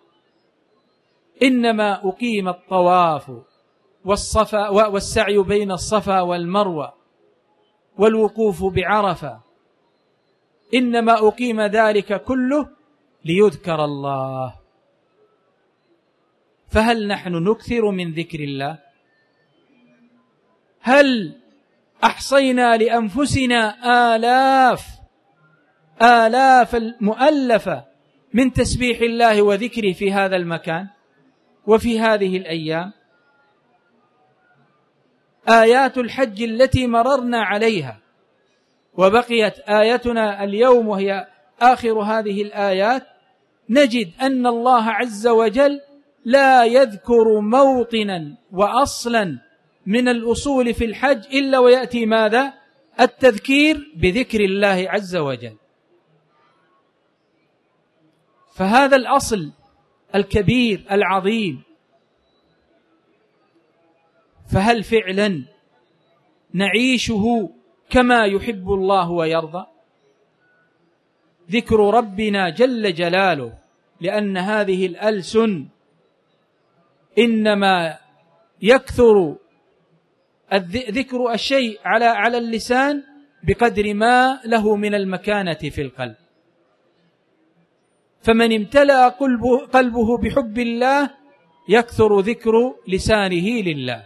إنما أقيم الطواف والصفا والسعي بين الصفا والمروة والوقوف بعرفة، إنما أقيم ذلك كله ليذكر الله. فهل نحن نكثر من ذكر الله؟ هل أحصينا لأنفسنا آلاف آلاف المؤلفة من تسبيح الله وذكره في هذا المكان وفي هذه الأيام؟ آيات الحج التي مررنا عليها وبقيت آيتنا اليوم وهي آخر هذه الآيات، نجد أن الله عز وجل لا يذكر موطنا وأصلا من الأصول في الحج إلا ويأتي ماذا؟ التذكير بذكر الله عز وجل. فهذا الأصل الكبير العظيم، فهل فعلا نعيشه كما يحب الله ويرضى؟ ذكر ربنا جل جلاله، لأن هذه الألسن إنما يكثر ذكر الشيء على على اللسان بقدر ما له من المكانة في القلب. فمن امتلأ قلبه, قلبه بحب الله يكثر ذكر لسانه لله.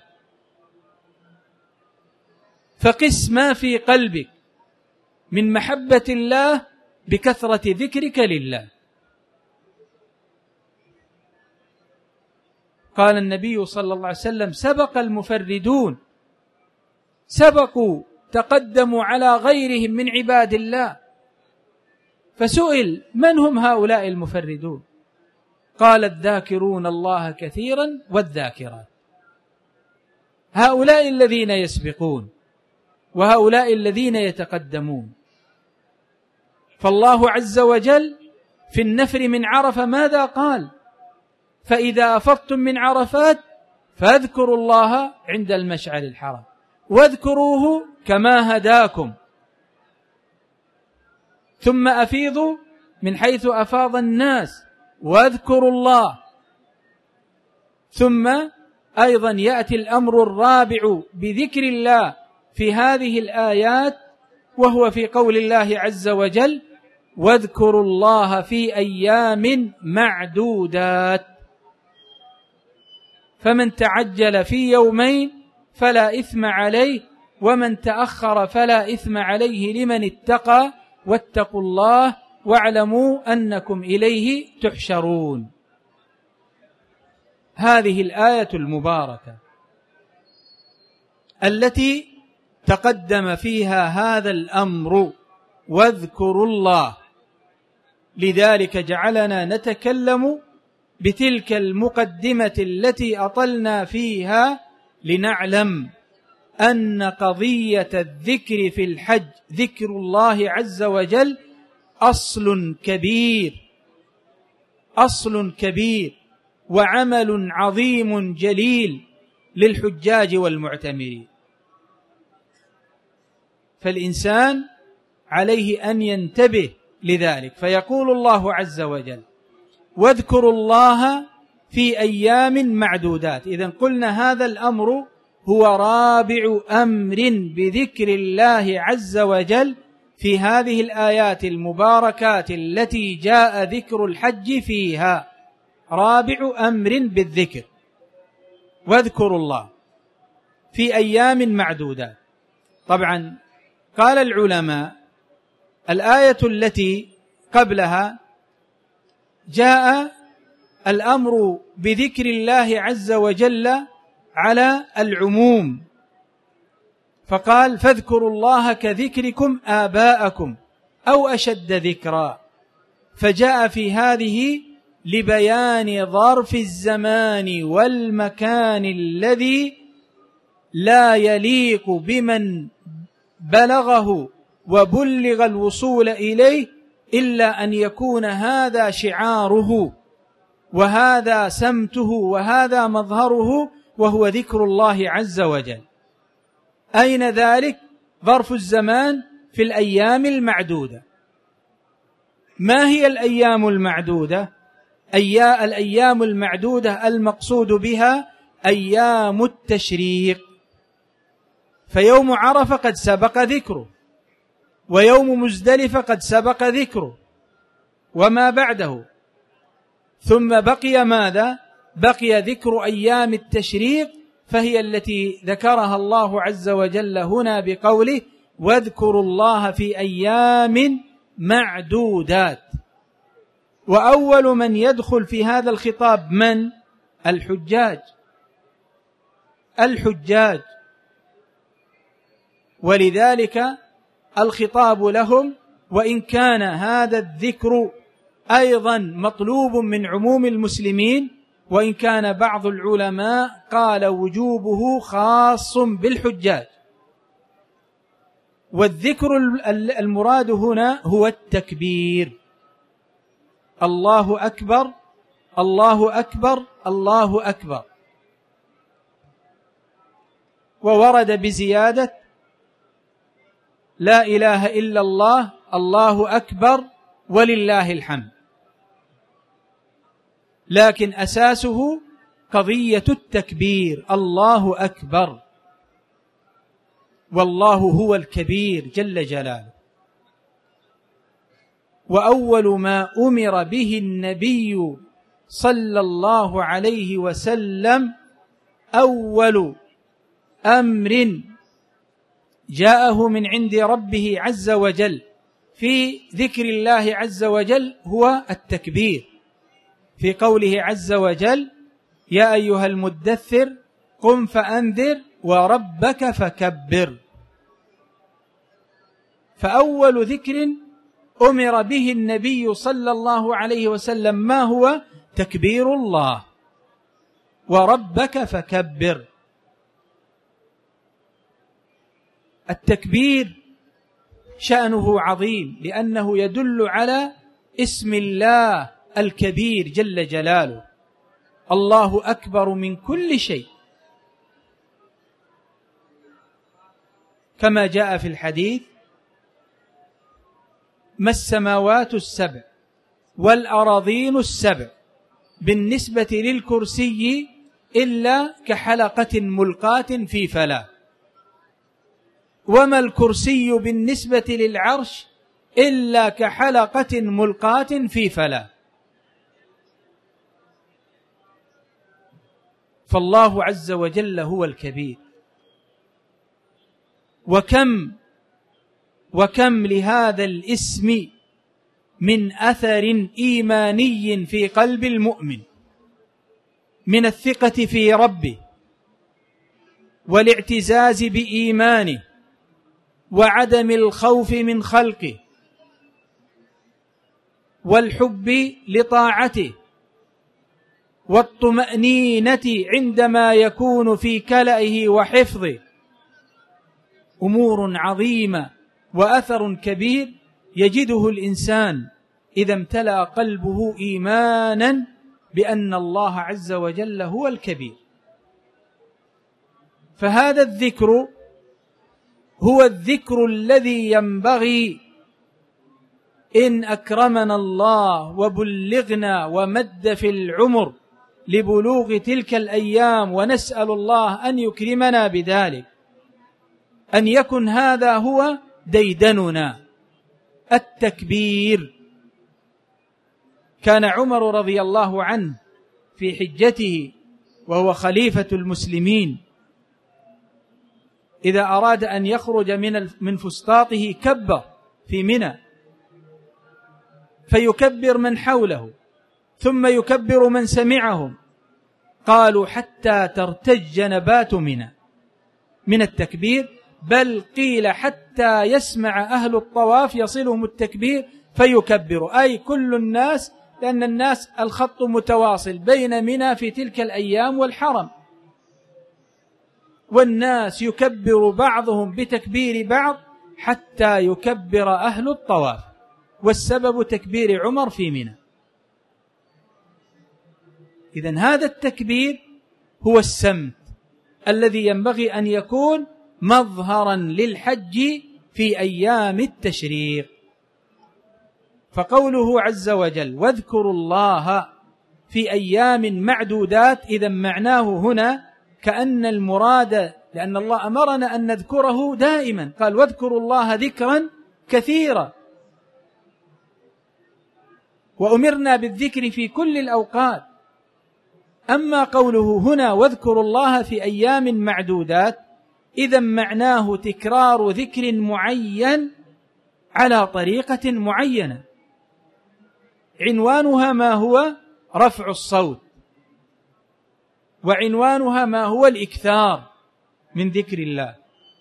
فقس ما في قلبك من محبة الله بكثرة ذكرك لله. قال النبي صلى الله عليه وسلم: سبق المفردون، سبقوا تقدموا على غيرهم من عباد الله. فسئل: من هم هؤلاء المفردون؟ قال: الذاكرون الله كثيرا والذاكرات. هؤلاء الذين يسبقون وهؤلاء الذين يتقدمون. فالله عز وجل في النفر من عرفة ماذا قال؟ فإذا أفضتم من عرفات فاذكروا الله عند المشعر الحرام واذكروه كما هداكم ثم أفيضوا من حيث أفاض الناس واذكروا الله. ثم أيضا يأتي الأمر الرابع بذكر الله في هذه الآيات، وهو في قول الله عز وجل: واذكروا الله في أيام معدودات. فمن تعجل في يومين فلا إثم عليه، ومن تأخر فلا إثم عليه لمن اتقى، واتقوا الله واعلموا أنكم إليه تحشرون. هذه الآية المباركة التي تقدم فيها هذا الأمر: واذكروا الله. لذلك جعلنا نتكلم بتلك المقدمة التي أطلنا فيها لنعلم أن قضية الذكر في الحج، ذكر الله عز وجل، أصل كبير، أصل كبير وعمل عظيم جليل للحجاج والمعتمرين. فالإنسان عليه أن ينتبه لذلك. فيقول الله عز وجل: واذكروا الله في أيام معدودات. إذن قلنا هذا الأمر هو رابع أمر بذكر الله عز وجل في هذه الآيات المباركات التي جاء ذكر الحج فيها. رابع أمر بالذكر: واذكروا الله في أيام معدودات. طبعا قال العلماء الآية التي قبلها جاء الأمر بذكر الله عز وجل على العموم، فقال: فاذكروا الله كذكركم آباءكم أو أشد ذكرا. فجاء في هذه لبيان ظرف الزمان والمكان الذي لا يليق بمن بلغه وبلغ الوصول إليه إلا أن يكون هذا شعاره وهذا سمته وهذا مظهره، وهو ذكر الله عز وجل. أين ذلك؟ ظرف الزمان في الأيام المعدودة. ما هي الأيام المعدودة؟ أي الأيام المعدودة المقصود بها أيام التشريق. فيوم عرفة قد سبق ذكره، ويوم مزدلفة قد سبق ذكره وما بعده، ثم بقي ماذا؟ بقي ذكر أيام التشريق، فهي التي ذكرها الله عز وجل هنا بقوله واذكروا الله في أيام معدودات. وأول من يدخل في هذا الخطاب من؟ الحجاج الحجاج ولذلك الخطاب لهم، وإن كان هذا الذكر أيضا مطلوب من عموم المسلمين، وإن كان بعض العلماء قال وجوبه خاص بالحجاج. والذكر المراد هنا هو التكبير، الله أكبر الله أكبر الله أكبر. وورد بزيادة لا إله إلا الله الله أكبر ولله الحمد، لكن أساسه قضية التكبير، الله أكبر، والله هو الكبير جل جلاله. وأول ما أمر به النبي صلى الله عليه وسلم، أول أمر جاءه من عند ربه عز وجل في ذكر الله عز وجل هو التكبير، في قوله عز وجل يا أيها المدثر قم فأنذر وربك فكبر. فأول ذكر أمر به النبي صلى الله عليه وسلم ما هو؟ تكبير الله، وربك فكبر. التكبير شأنه عظيم، لأنه يدل على اسم الله الكبير جل جلاله، الله أكبر من كل شيء، كما جاء في الحديث ما السماوات السبع والأراضين السبع بالنسبة للكرسي إلا كحلقة ملقاة في فلاة، وما الكرسي بالنسبة للعرش إلا كحلقة ملقاة في فلاة. فالله عز وجل هو الكبير. وكم وكم لهذا الاسم من أثر إيماني في قلب المؤمن، من الثقة في ربه والاعتزاز بإيمانه وعدم الخوف من خلقه والحب لطاعته والطمأنينة عندما يكون في كلئه وحفظه، أمور عظيمة وأثر كبير يجده الإنسان إذا امتلأ قلبه إيمانا بأن الله عز وجل هو الكبير. فهذا الذكر هو الذكر الذي ينبغي إن أكرمنا الله وبلغنا ومد في العمر لبلوغ تلك الأيام، ونسأل الله أن يكرمنا بذلك، أن يكن هذا هو ديدننا التكبير. كان عمر رضي الله عنه في حجته وهو خليفة المسلمين إذا أراد أن يخرج من من فسطاطه كبر في منى، فيكبر من حوله ثم يكبر من سمعهم، قالوا حتى ترتج نبات منى من التكبير، بل قيل حتى يسمع أهل الطواف يصلهم التكبير فيكبر، أي كل الناس، لأن الناس الخط متواصل بين منى في تلك الأيام والحرم، والناس يكبر بعضهم بتكبير بعض حتى يكبر أهل الطواف، والسبب تكبير عمر في منى. إذن هذا التكبير هو السمت الذي ينبغي أن يكون مظهرا للحج في أيام التشريق. فقوله عز وجل واذكروا الله في أيام معدودات، إذن معناه هنا كأن المراد، لأن الله أمرنا أن نذكره دائما، قال واذكروا الله ذكرا كثيرا، وأمرنا بالذكر في كل الأوقات، أما قوله هنا واذكروا الله في أيام معدودات، إذا معناه تكرار ذكر معين على طريقة معينة، عنوانها ما هو رفع الصوت، وعنوانها ما هو الإكثار من ذكر الله.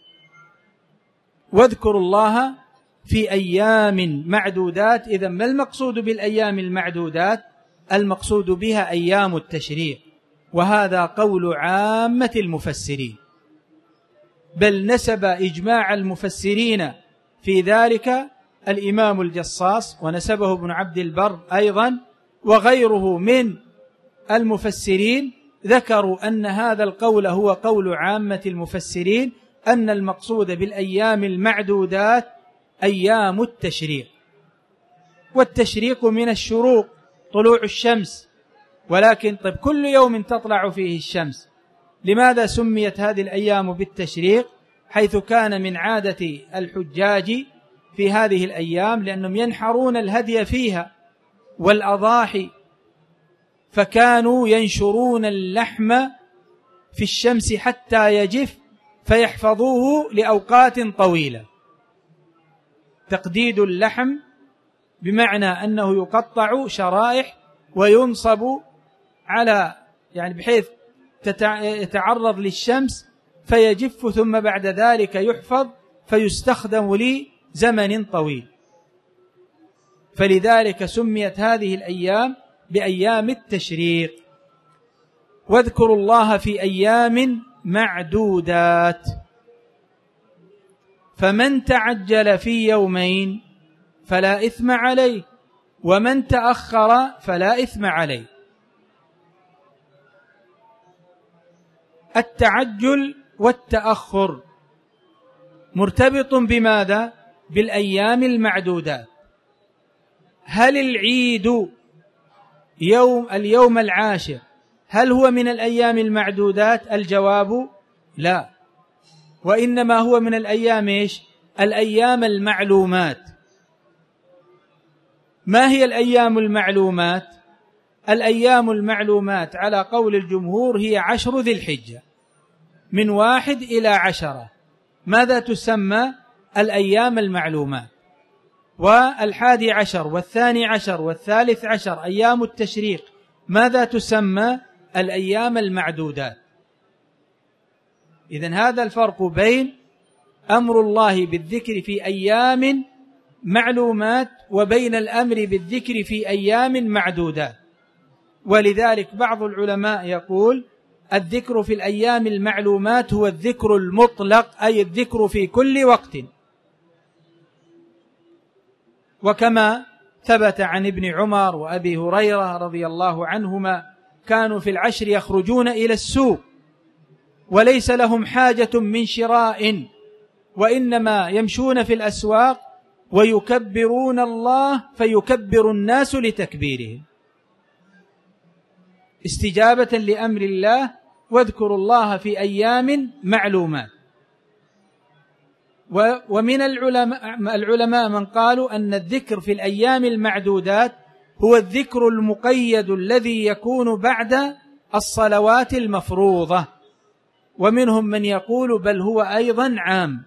واذكروا الله في أيام معدودات، إذا ما المقصود بالأيام المعدودات؟ المقصود بها أيام التشريق، وهذا قول عامة المفسرين، بل نسب إجماع المفسرين في ذلك الإمام الجصاص، ونسبه ابن عبد البر أيضا، وغيره من المفسرين ذكروا أن هذا القول هو قول عامة المفسرين، أن المقصود بالأيام المعدودات أيام التشريق. والتشريق من الشروق، طلوع الشمس، ولكن طيب كل يوم تطلع فيه الشمس، لماذا سميت هذه الأيام بالتشريق؟ حيث كان من عادة الحجاج في هذه الأيام لأنهم ينحرون الهدي فيها والأضاحي، فكانوا ينشرون اللحم في الشمس حتى يجف فيحفظوه لأوقات طويلة. تقديد اللحم بمعنى أنه يقطع شرائح وينصب على يعني بحيث يتعرض للشمس فيجف، ثم بعد ذلك يحفظ فيستخدم لزمن طويل، فلذلك سميت هذه الأيام بأيام التشريق. واذكروا الله في أيام معدودات، فمن تعجل في يومين فلا إثم عليه، ومن تأخر فلا إثم عليه. التعجل والتأخر مرتبط بماذا؟ بالأيام المعدودات. هل العيد يوم اليوم العاشر هل هو من الأيام المعدودات؟ الجواب لا، وإنما هو من الأيام إيش؟ الأيام المعلومات. ما هي الأيام المعلومات؟ الأيام المعلومات على قول الجمهور هي عشر ذي الحجة، من واحد إلى عشرة. ماذا تسمى؟ الأيام المعلومات. والحادي عشر والثاني عشر والثالث عشر أيام التشريق ماذا تسمى؟ الأيام المعدودات. إذن هذا الفرق بين أمر الله بالذكر في أيام معلومات وبين الأمر بالذكر في أيام معدودات. ولذلك بعض العلماء يقول الذكر في الأيام المعلومات هو الذكر المطلق، أي الذكر في كل وقت، وكما ثبت عن ابن عمر وأبي هريرة رضي الله عنهما كانوا في العشر يخرجون إلى السوق وليس لهم حاجة من شراء، وإنما يمشون في الأسواق ويكبرون الله فيكبر الناس لتكبيرهم، استجابة لأمر الله. واذكروا الله في أيام معلومات. ومن العلماء, العلماء من قالوا أن الذكر في الأيام المعدودات هو الذكر المقيد الذي يكون بعد الصلوات المفروضة، ومنهم من يقول بل هو أيضا عام.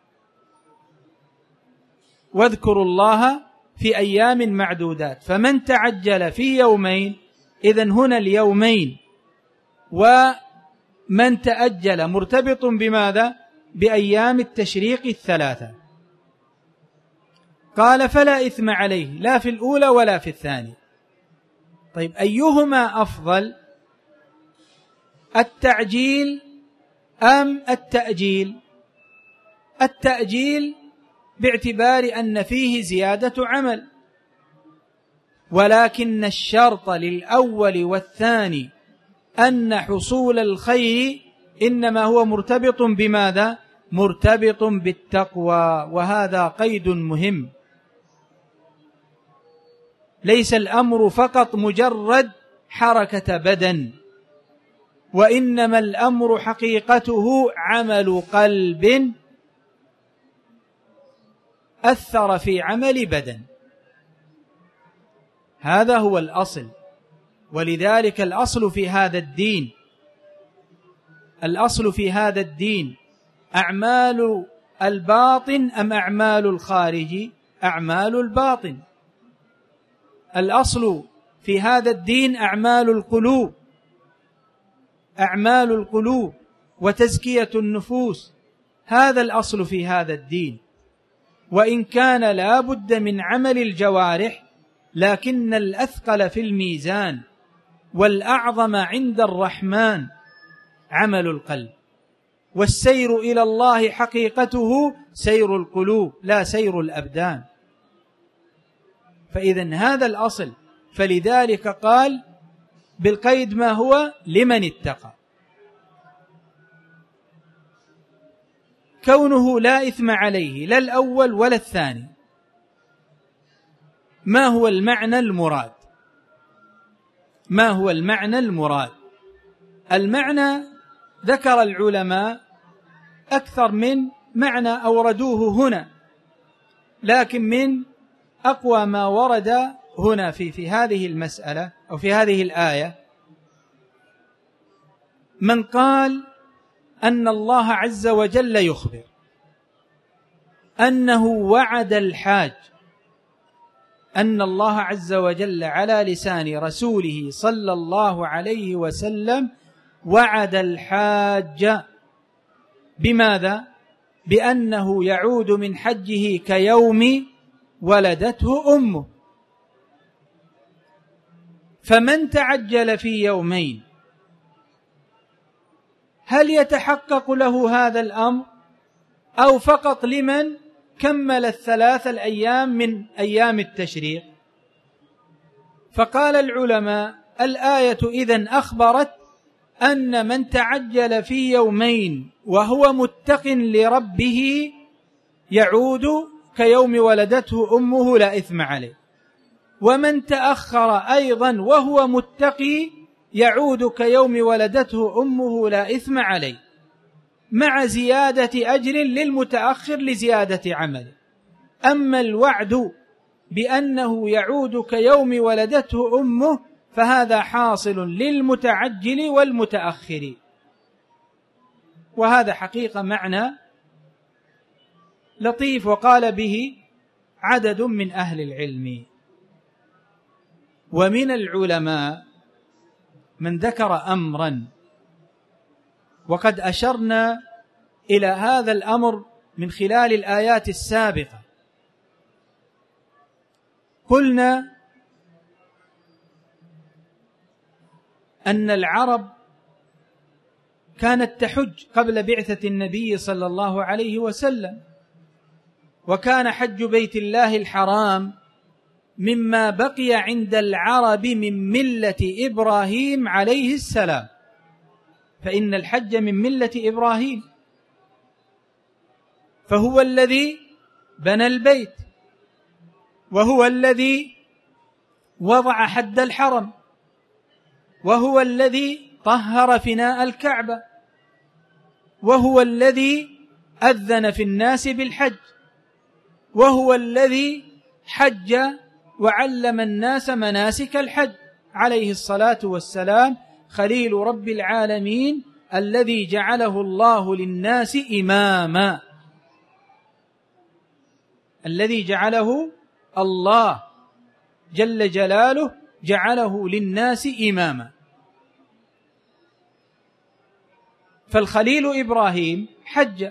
واذكروا الله في أيام معدودات، فمن تعجل في يومين، إذن هنا اليومين ومن تأجل مرتبط بماذا؟ بأيام التشريق الثلاثة. قال فلا إثم عليه، لا في الأولى ولا في الثانية. طيب أيهما أفضل، التعجيل أم التأجيل؟ التأجيل باعتبار أن فيه زيادة عمل، ولكن الشرط للأول والثاني أن حصول الخير إنما هو مرتبط بماذا؟ مرتبط بالتقوى، وهذا قيد مهم. ليس الأمر فقط مجرد حركة بدن، وإنما الأمر حقيقته عمل قلب أثر في عمل بدن، هذا هو الأصل. ولذلك الأصل في هذا الدين الأصل في هذا الدين أعمال الباطن أم أعمال الخارج؟ أعمال الباطن. الأصل في هذا الدين أعمال القلوب أعمال القلوب وتزكية النفوس، هذا الأصل في هذا الدين. وإن كان لا بد من عمل الجوارح، لكن الأثقل في الميزان والأعظم عند الرحمن عمل القلب، والسير إلى الله حقيقته سير القلوب لا سير الأبدان. فإذن هذا الأصل، فلذلك قال بالقيد ما هو لمن اتقى. كونه لا إثم عليه لا الأول ولا الثاني، ما هو المعنى المراد؟ ما هو المعنى المراد؟ المعنى ذكر العلماء أكثر من معنى أوردوه هنا، لكن من أقوى ما ورد هنا في في هذه المسألة أو في هذه الآية من قال أن الله عز وجل يخبر أنه وعد الحاج، أن الله عز وجل على لسان رسوله صلى الله عليه وسلم وعد الحاج بماذا؟ بأنه يعود من حجه كيوم ولدته أمه. فمن تعجل في يومين هل يتحقق له هذا الأمر أو فقط لمن كمل الثلاث الأيام من أيام التشريق؟ فقال العلماء الآية إذن أخبرت أن من تعجل في يومين وهو متق لربه يعود كيوم ولدته أمه لا إثم عليه، ومن تأخر أيضا وهو متقي يعود كيوم ولدته أمه لا إثم عليه، مع زيادة أجر للمتأخر لزيادة عمله. أما الوعد بأنه يعود كيوم ولدته أمه فهذا حاصل للمتعجل والمتأخر، وهذا حقيقة معنى لطيف وقال به عدد من أهل العلم. ومن العلماء من ذكر أمرا، وقد أشرنا إلى هذا الأمر من خلال الآيات السابقة. قلنا أن العرب كانت تحج قبل بعثة النبي صلى الله عليه وسلم، وكان حج بيت الله الحرام مما بقي عند العرب من ملة إبراهيم عليه السلام، فإن الحج من ملة إبراهيم، فهو الذي بنى البيت، وهو الذي وضع حد الحرم، وهو الذي طهر فناء الكعبة، وهو الذي أذن في الناس بالحج، وهو الذي حج وعلم الناس مناسك الحج عليه الصلاة والسلام، خليل رب العالمين الذي جعله الله للناس إماما، الذي جعله الله جل جلاله جعله للناس إماما. فالخليل إبراهيم حج،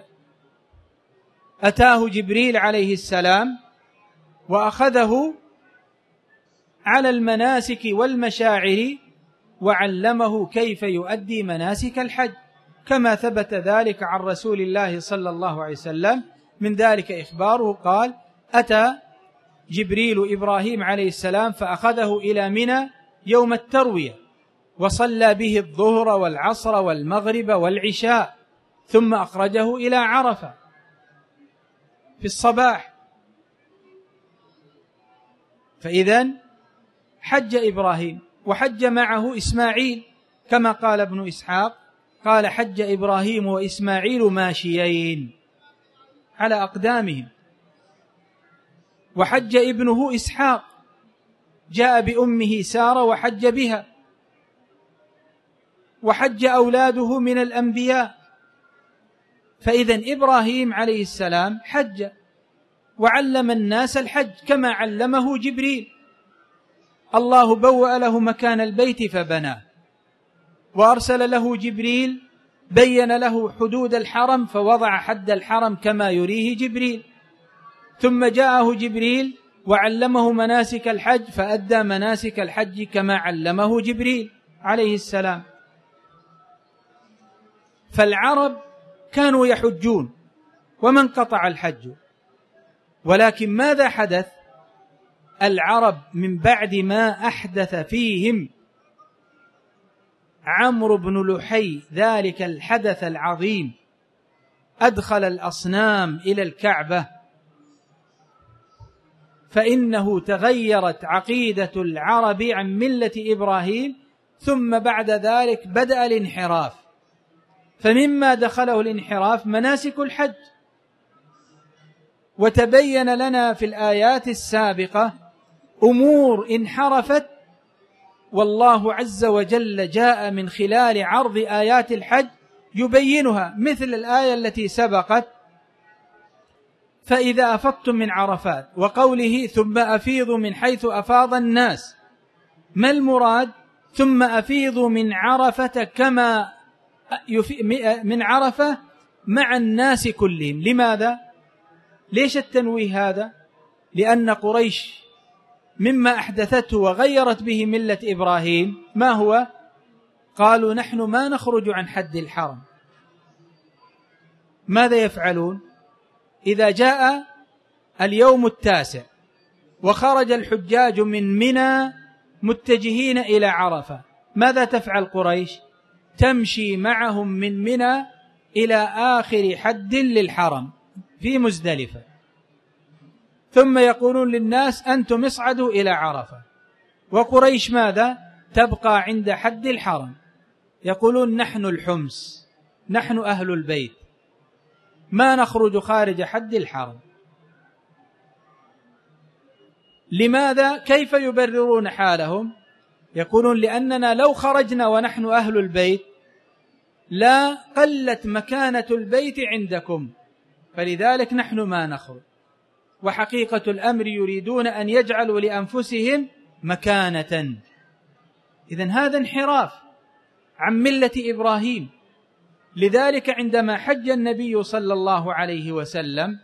أتاه جبريل عليه السلام وأخذه على المناسك والمشاعر وعلمه كيف يؤدي مناسك الحج، كما ثبت ذلك عن رسول الله صلى الله عليه وسلم. من ذلك إخباره قال: أتى جبريل إبراهيم عليه السلام فأخذه إلى منى يوم التروية، وصلى به الظهر والعصر والمغرب والعشاء، ثم أخرجه إلى عرفة في الصباح. فإذن حج إبراهيم، وحج معه إسماعيل، كما قال ابن إسحاق قال: حج إبراهيم وإسماعيل ماشيين على أقدامهم. وحج ابنه إسحاق، جاء بأمه سارة وحج بها، وحج أولاده من الأنبياء. فإذن إبراهيم عليه السلام حج وعلم الناس الحج كما علمه جبريل. الله بوأ له مكان البيت فبناه، وأرسل له جبريل بين له حدود الحرم فوضع حد الحرم كما يريه جبريل، ثم جاءه جبريل وعلمه مناسك الحج فأدى مناسك الحج كما علمه جبريل عليه السلام. فالعرب كانوا يحجون وما انقطع الحج، ولكن ماذا حدث؟ العرب من بعد ما أحدث فيهم عمرو بن لحي ذلك الحدث العظيم، أدخل الأصنام إلى الكعبة، فإنه تغيرت عقيدة العرب عن ملة إبراهيم، ثم بعد ذلك بدأ الانحراف. فمما دخله الانحراف مناسك الحج. وتبين لنا في الآيات السابقة أمور انحرفت، والله عز وجل جاء من خلال عرض آيات الحج يبينها، مثل الآية التي سبقت: فإذا أفضتم من عرفات، وقوله ثم أفيضوا من حيث أفاض الناس. ما المراد؟ ثم أفيضوا من عرفة كما من عرفة مع الناس كلهم. لماذا؟ ليش التنويه هذا؟ لأن قريش مما أحدثته وغيرت به ملة إبراهيم ما هو؟ قالوا نحن ما نخرج عن حد الحرم. ماذا يفعلون؟ إذا جاء اليوم التاسع وخرج الحجاج من منى متجهين إلى عرفة، ماذا تفعل قريش؟ تمشي معهم من منى إلى آخر حد للحرم في مزدلفة، ثم يقولون للناس أنتم اصعدوا إلى عرفة. وقريش ماذا؟ تبقى عند حد الحرم، يقولون نحن الحمص، نحن أهل البيت، ما نخرج خارج حد الحرم. لماذا؟ كيف يبررون حالهم؟ يقولون لأننا لو خرجنا ونحن أهل البيت لا قلت مكانة البيت عندكم، فلذلك نحن ما نخرج. وحقيقة الأمر يريدون أن يجعلوا لأنفسهم مكانة. إذن هذا انحراف عن ملة إبراهيم. لذلك عندما حج النبي صلى الله عليه وسلم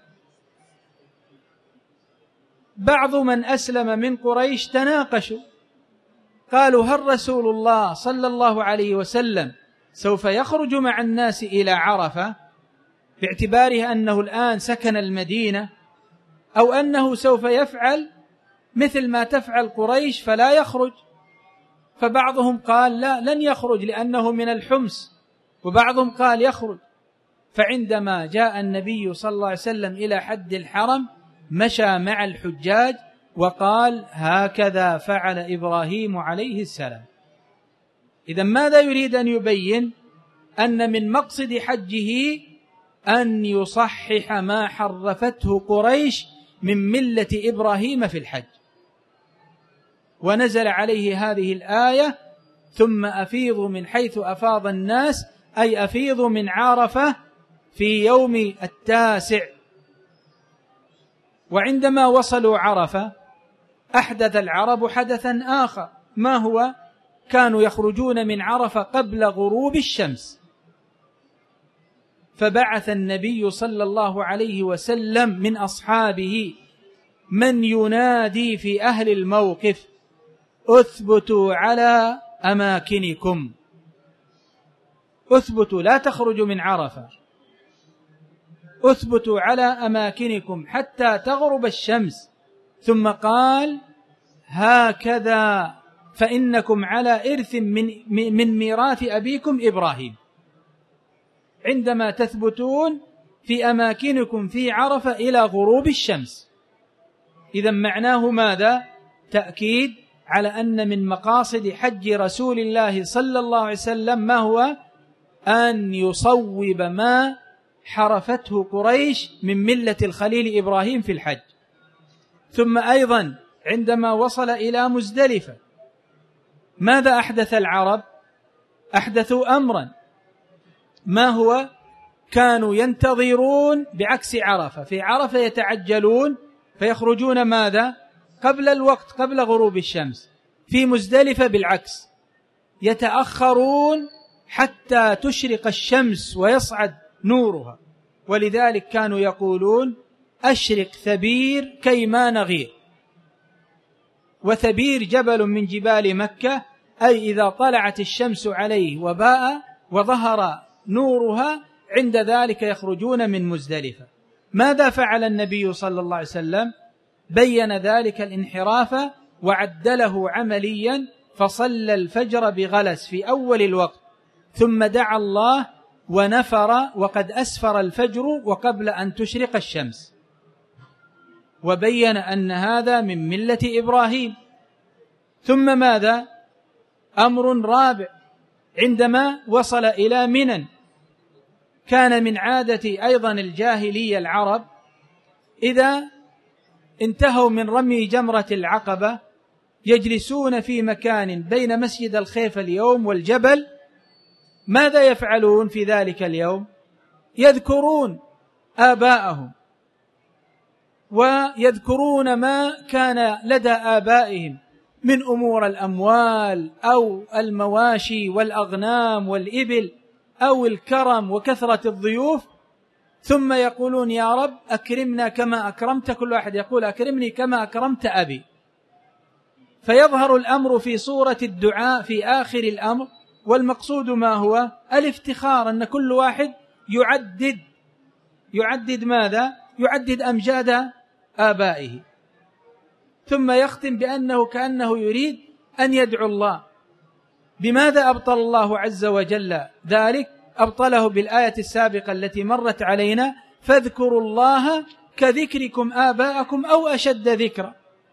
بعض من أسلم من قريش تناقشوا، قالوا هل رسول الله صلى الله عليه وسلم سوف يخرج مع الناس إلى عرفة باعتباره أنه الآن سكن المدينة، أو أنه سوف يفعل مثل ما تفعل قريش فلا يخرج؟ فبعضهم قال لا، لن يخرج لأنه من الحمص، وبعضهم قال يخرج. فعندما جاء النبي صلى الله عليه وسلم إلى حد الحرم مشى مع الحجاج وقال هكذا فعل إبراهيم عليه السلام. إذن ماذا يريد أن يبين؟ أن من مقصد حجه أن يصحح ما حرفته قريش من ملة إبراهيم في الحج. ونزل عليه هذه الآية ثم أفيضوا من حيث أفاض الناس، أي أفيضوا من عرفة في يوم التاسع. وعندما وصلوا عرفة أحدث العرب حدثا آخر، ما هو؟ كانوا يخرجون من عرفة قبل غروب الشمس، فبعث النبي صلى الله عليه وسلم من أصحابه من ينادي في أهل الموقف أثبتوا على أماكنكم، أثبتوا لا تخرجوا من عرفة، أثبتوا على أماكنكم حتى تغرب الشمس. ثم قال هكذا فإنكم على إرث من, من ميراث أبيكم إبراهيم، عندما تثبتون في أماكنكم في عرفة إلى غروب الشمس. إذن معناه ماذا؟ تأكيد على أن من مقاصد حج رسول الله صلى الله عليه وسلم ما هو؟ أن يصوب ما حرفته قريش من ملة الخليل إبراهيم في الحج. ثم أيضا عندما وصل إلى مزدلفة ماذا أحدث العرب؟ أحدثوا أمرا. ما هو؟ كانوا ينتظرون بعكس عرفة، في عرفة يتعجلون فيخرجون ماذا؟ قبل الوقت، قبل غروب الشمس. في مزدلفة بالعكس، يتأخرون حتى تشرق الشمس ويصعد نورها، ولذلك كانوا يقولون أشرق ثبير كيما نغير. وثبير جبل من جبال مكة، أي إذا طلعت الشمس عليه وباء وظهر نورها عند ذلك يخرجون من مزدلفة. ماذا فعل النبي صلى الله عليه وسلم؟ بين ذلك الانحراف وعدله عمليا، فصلى الفجر بغلس في أول الوقت، ثم دعا الله ونفر وقد أسفر الفجر وقبل أن تشرق الشمس، وبين أن هذا من ملة إبراهيم. ثم ماذا؟ أمر رابع، عندما وصل إلى منى، كان من عادة أيضا الجاهلية العرب إذا انتهوا من رمي جمرة العقبة يجلسون في مكان بين مسجد الخيف اليوم والجبل. ماذا يفعلون في ذلك اليوم؟ يذكرون آباءهم ويذكرون ما كان لدى آبائهم من أمور الأموال أو المواشي والأغنام والإبل أو الكرم وكثرة الضيوف، ثم يقولون يا رب أكرمنا كما أكرمت، كل واحد يقول أكرمني كما أكرمت أبي. فيظهر الأمر في صورة الدعاء في آخر الأمر، والمقصود ما هو؟ الافتخار، أن كل واحد يعدد يعدد ماذا؟ يعدد أمجاد آبائه، ثم يختم بأنه كأنه يريد أن يدعو الله. بماذا أبطل الله عز وجل ذلك؟ أبطله بالآية السابقة التي مرت علينا: فاذكروا الله كذكركم آباءكم أو أشد ذكرا.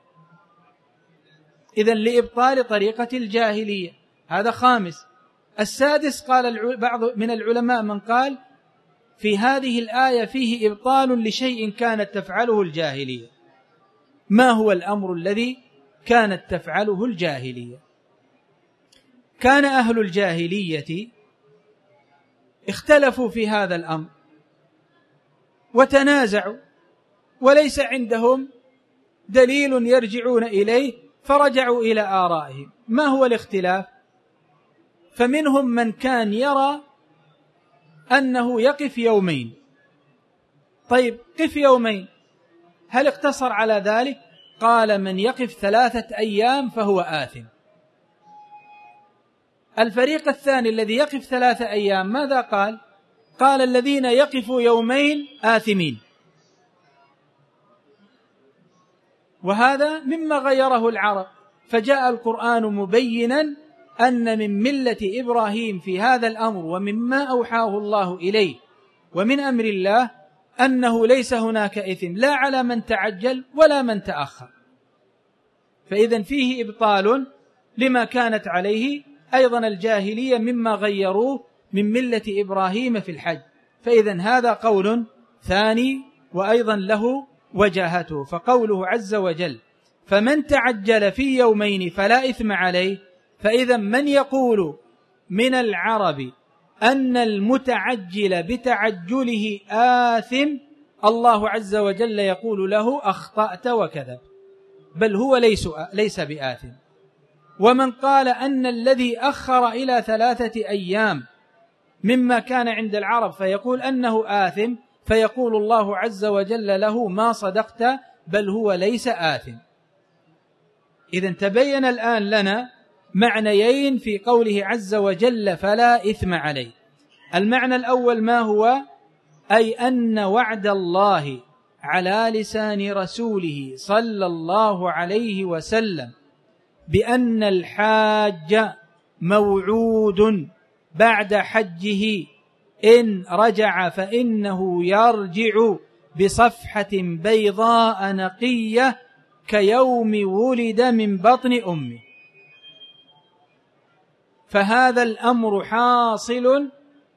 إذن لإبطال طريقة الجاهلية. هذا خامس. السادس، قال بعض من العلماء من قال في هذه الآية فيه إبطال لشيء كانت تفعله الجاهلية. ما هو الأمر الذي كانت تفعله الجاهلية؟ كان أهل الجاهلية اختلفوا في هذا الأمر وتنازعوا، وليس عندهم دليل يرجعون إليه، فرجعوا إلى آرائهم. ما هو الاختلاف؟ فمنهم من كان يرى أنه يقف يومين. طيب قف يومين، هل اقتصر على ذلك؟ قال من يقف ثلاثة أيام فهو آثم. الفريق الثاني الذي يقف ثلاثة أيام ماذا قال؟ قال الذين يقفوا يومين آثمين. وهذا مما غيره العرب، فجاء القرآن مبينا أن من ملة إبراهيم في هذا الأمر ومما أوحاه الله إليه ومن أمر الله أنه ليس هناك إثم لا على من تعجل ولا من تأخر. فإذن فيه إبطال لما كانت عليه أيضا الجاهلية مما غيروه من ملة إبراهيم في الحج. فإذن هذا قول ثاني وأيضا له وجاهته. فقوله عز وجل فمن تعجل في يومين فلا إثم عليه، فإذا من يقول من العرب أن المتعجل بتعجله آثم، الله عز وجل يقول له أخطأت وكذب، بل هو ليس, ليس بآثم. ومن قال أن الذي أخر إلى ثلاثة أيام مما كان عند العرب فيقول أنه آثم، فيقول الله عز وجل له ما صدقت، بل هو ليس آثم. إذن تبين الآن لنا معنيين في قوله عز وجل فلا إثم عليه. المعنى الأول ما هو؟ أي أن وعد الله على لسان رسوله صلى الله عليه وسلم بأن الحاج موعود بعد حجه إن رجع فإنه يرجع بصفحة بيضاء نقية كيوم ولد من بطن أمه. فهذا الأمر حاصل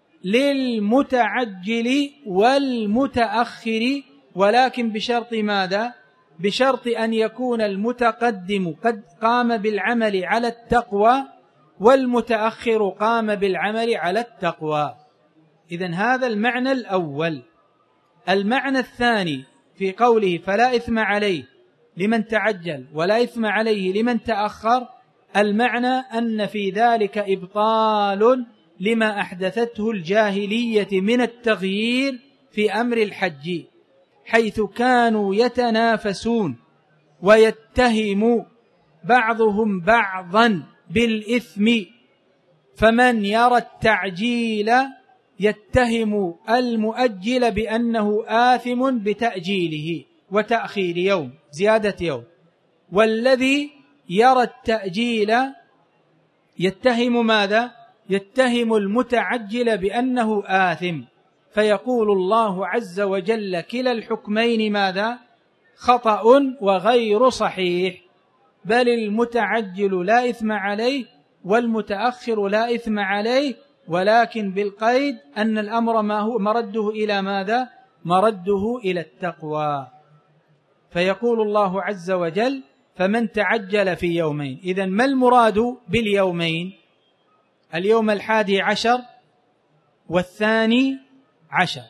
للمتعجل والمتأخر، ولكن بشرط ماذا؟ بشرط أن يكون المتقدم قد قام بالعمل على التقوى والمتأخر قام بالعمل على التقوى. إذن هذا المعنى الأول. المعنى الثاني في قوله فلا إثم عليه لمن تعجل ولا إثم عليه لمن تأخر، المعنى أن في ذلك إبطال لما أحدثته الجاهلية من التغيير في أمر الحج، حيث كانوا يتنافسون ويتهم بعضهم بعضا بالإثم، فمن يرى التعجيل يتهم المؤجل بأنه آثم بتأجيله وتأخير يوم، زيادة يوم، والذي يرى التأجيل يتهم ماذا؟ يتهم المتعجل بأنه آثم. فيقول الله عز وجل كلا الحكمين ماذا؟ خطأ وغير صحيح، بل المتعجل لا إثم عليه والمتأخر لا إثم عليه، ولكن بالقيد أن الأمر ما هو مرده إلى ماذا؟ مرده إلى التقوى. فيقول الله عز وجل فمن تعجل في يومين. إذن ما المراد باليومين؟ اليوم الحادي عشر والثاني عشر.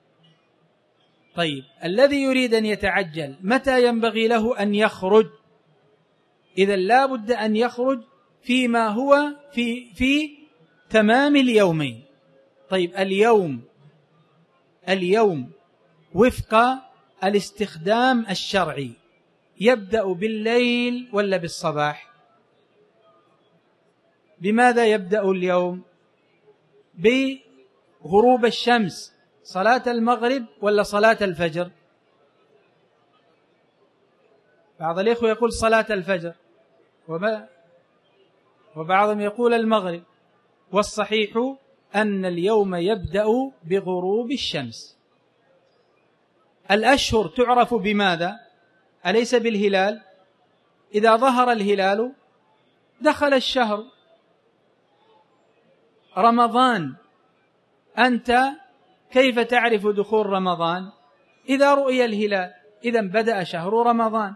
طيب الذي يريد أن يتعجل متى ينبغي له أن يخرج؟ إذن لا بد أن يخرج فيما هو في, في تمام اليومين. طيب اليوم اليوم وفق الاستخدام الشرعي يبدأ بالليل ولا بالصباح؟ بماذا يبدأ اليوم؟ بغروب الشمس، صلاة المغرب ولا صلاة الفجر؟ بعض الإخوة يقول صلاة الفجر وبعضهم يقول المغرب، والصحيح أن اليوم يبدأ بغروب الشمس. الأشهر تعرف بماذا؟ أليس بالهلال؟ إذا ظهر الهلال دخل الشهر. رمضان أنت كيف تعرف دخول رمضان؟ إذا رؤي الهلال، إذن بدأ شهر رمضان.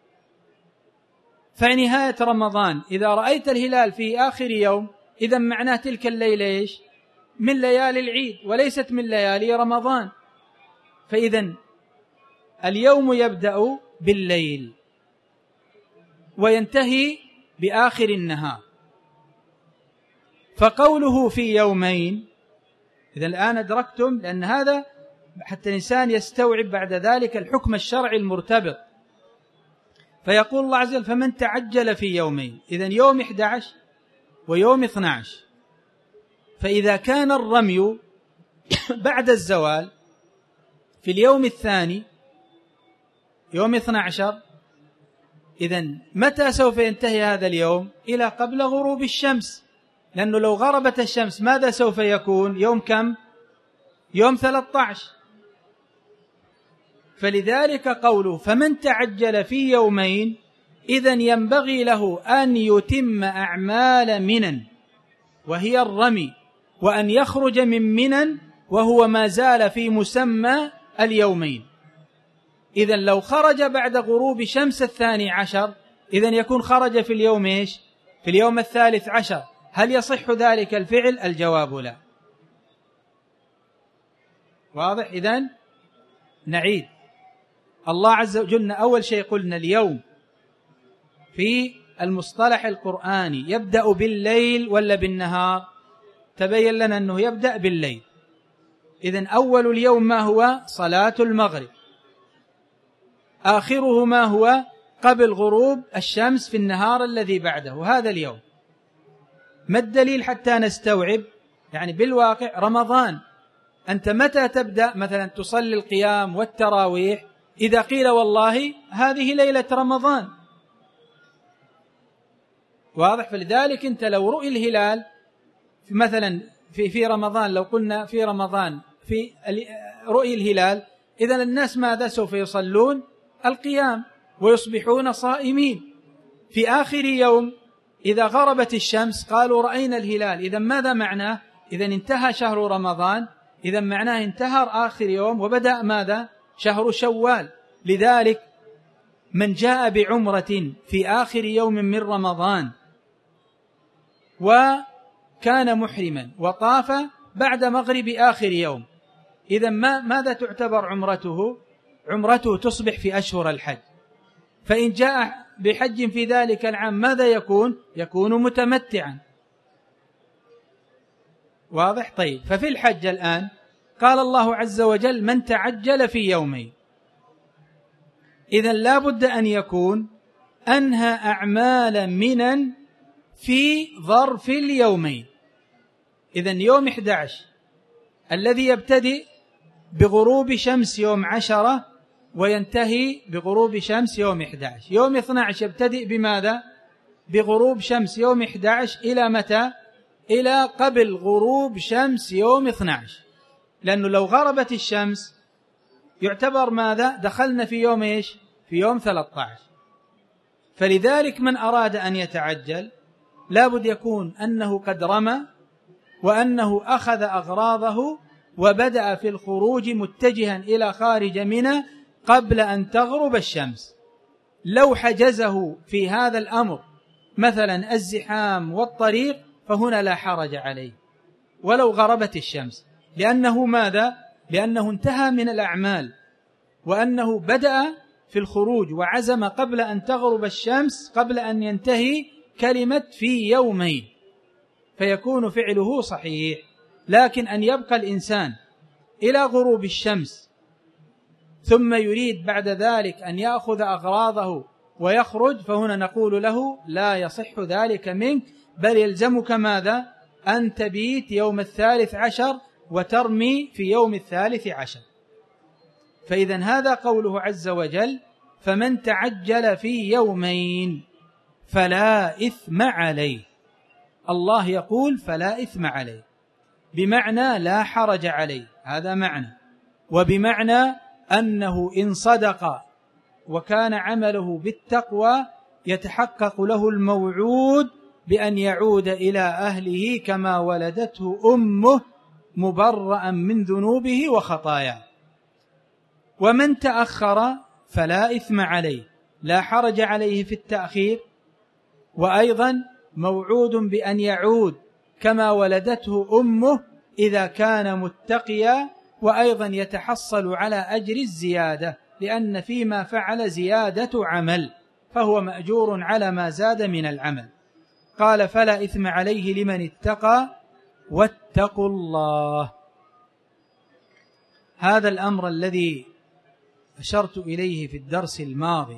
فنهاية رمضان إذا رأيت الهلال في آخر يوم، إذن معناه تلك الليلة إيش؟ من ليالي العيد وليست من ليالي رمضان. فإذن اليوم يبدأ بالليل وينتهي بآخر النهار. فقوله في يومين، إذن الآن أدركتم، لأن هذا حتى الإنسان يستوعب بعد ذلك الحكم الشرعي المرتبط. فيقول الله عز وجل فمن تعجل في يومين، إذن يوم إحدى عشر ويوم اثنى عشر. فإذا كان الرمي بعد الزوال في اليوم الثاني يوم اثنى عشر، إذن متى سوف ينتهي هذا اليوم؟ إلى قبل غروب الشمس، لأنه لو غربت الشمس ماذا سوف يكون؟ يوم كم؟ يوم ثلاثة عشر. فلذلك قوله فمن تعجل في يومين، إذن ينبغي له أن يتم أعمال منن وهي الرمي، وأن يخرج من منن وهو ما زال في مسمى اليومين. إذن لو خرج بعد غروب شمس الثاني عشر، إذن يكون خرج في اليوم إيش؟ في اليوم الثالث عشر. هل يصح ذلك الفعل؟ الجواب لا. واضح؟ إذن نعيد. الله عز وجل أول شيء قلنا اليوم في المصطلح القرآني يبدأ بالليل ولا بالنهار؟ تبين لنا أنه يبدأ بالليل. إذن أول اليوم ما هو؟ صلاة المغرب. آخره ما هو؟ قبل غروب الشمس في النهار الذي بعده، هذا اليوم. ما الدليل حتى نستوعب؟ يعني بالواقع رمضان أنت متى تبدأ مثلا تصلي القيام والتراويح؟ إذا قيل والله هذه ليلة رمضان. واضح؟ فلذلك أنت لو رؤي الهلال في مثلا في في رمضان، لو قلنا في رمضان في رؤي الهلال، إذن الناس ماذا سوف يصلون؟ القيام ويصبحون صائمين. في آخر يوم إذا غربت الشمس قالوا رأينا الهلال، إذن ماذا معناه؟ إذن انتهى شهر رمضان، إذن معناه انتهى آخر يوم وبدأ ماذا؟ شهر شوال. لذلك من جاء بعمرة في آخر يوم من رمضان وكان محرما وطاف بعد مغرب آخر يوم، إذن ما ماذا تعتبر عمرته؟ عمرته تصبح في أشهر الحج. فإن جاء بحج في ذلك العام ماذا يكون؟ يكون متمتعا. واضح؟ طيب، ففي الحج الآن قال الله عز وجل من تعجل في يومين، إذن لا بد أن يكون أنهى أعمال منى في ظرف اليومين. إذن يوم أحد عشر الذي يبتدئ بغروب شمس يوم عشرة وينتهي بغروب شمس يوم أحد عشر، يوم اثني عشر يبتدئ بماذا؟ بغروب شمس يوم أحد عشر إلى متى؟ إلى قبل غروب شمس يوم اثني عشر، لأنه لو غربت الشمس يعتبر ماذا؟ دخلنا في يوم إيش؟ في يوم ثلاثة عشر. فلذلك من أراد أن يتعجل لابد يكون أنه قد رمى وأنه أخذ أغراضه وبدأ في الخروج متجها إلى خارج منى قبل أن تغرب الشمس. لو حجزه في هذا الأمر مثلا الزحام والطريق فهنا لا حرج عليه ولو غربت الشمس، لأنه ماذا؟ لأنه انتهى من الأعمال وأنه بدأ في الخروج وعزم قبل أن تغرب الشمس قبل أن ينتهي كلمة في يومين، فيكون فعله صحيح. لكن أن يبقى الإنسان إلى غروب الشمس ثم يريد بعد ذلك أن يأخذ أغراضه ويخرج، فهنا نقول له لا يصح ذلك منك، بل يلزمك ماذا؟ أن تبيت يوم الثالث عشر وترمي في يوم الثالث عشر. فإذا هذا قوله عز وجل فمن تعجل في يومين فلا إثم عليه. الله يقول فلا إثم عليه، بمعنى لا حرج عليه، هذا معنى، وبمعنى أنه إن صدق وكان عمله بالتقوى يتحقق له الموعود بأن يعود إلى أهله كما ولدته أمه مبرأ من ذنوبه وخطاياه. ومن تأخر فلا إثم عليه، لا حرج عليه في التأخير، وأيضا موعود بأن يعود كما ولدته أمه إذا كان متقيا، وأيضا يتحصل على أجر الزيادة، لأن فيما فعل زيادة عمل فهو مأجور على ما زاد من العمل. قال فلا إثم عليه لمن اتقى واتقوا الله. هذا الأمر الذي أشرت إليه في الدرس الماضي،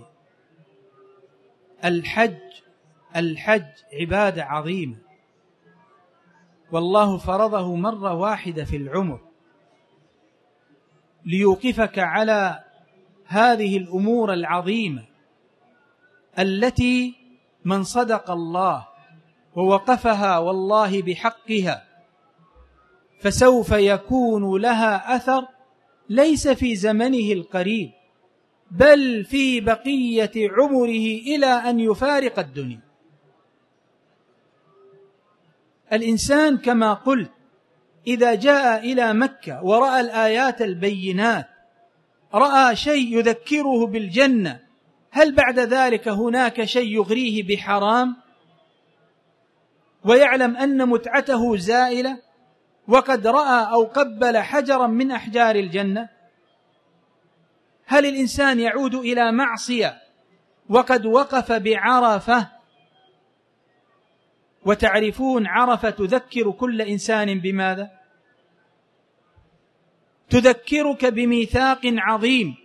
الحج الحج عبادة عظيمة، والله فرضه مرة واحدة في العمر ليوقفك على هذه الأمور العظيمة التي من صدق الله ووقفها والله بحقها فسوف يكون لها أثر ليس في زمنه القريب بل في بقية عمره إلى أن يفارق الدنيا. الإنسان كما قلت إذا جاء إلى مكة ورأى الآيات البينات رأى شيء يذكره بالجنة، هل بعد ذلك هناك شيء يغريه بحرام؟ ويعلم أن متعته زائلة وقد رأى أو قبل حجرا من أحجار الجنة. هل الإنسان يعود إلى معصية وقد وقف بعرفة؟ وتعرفون عرفة تذكر كل إنسان بماذا؟ تذكرك بميثاق عظيم،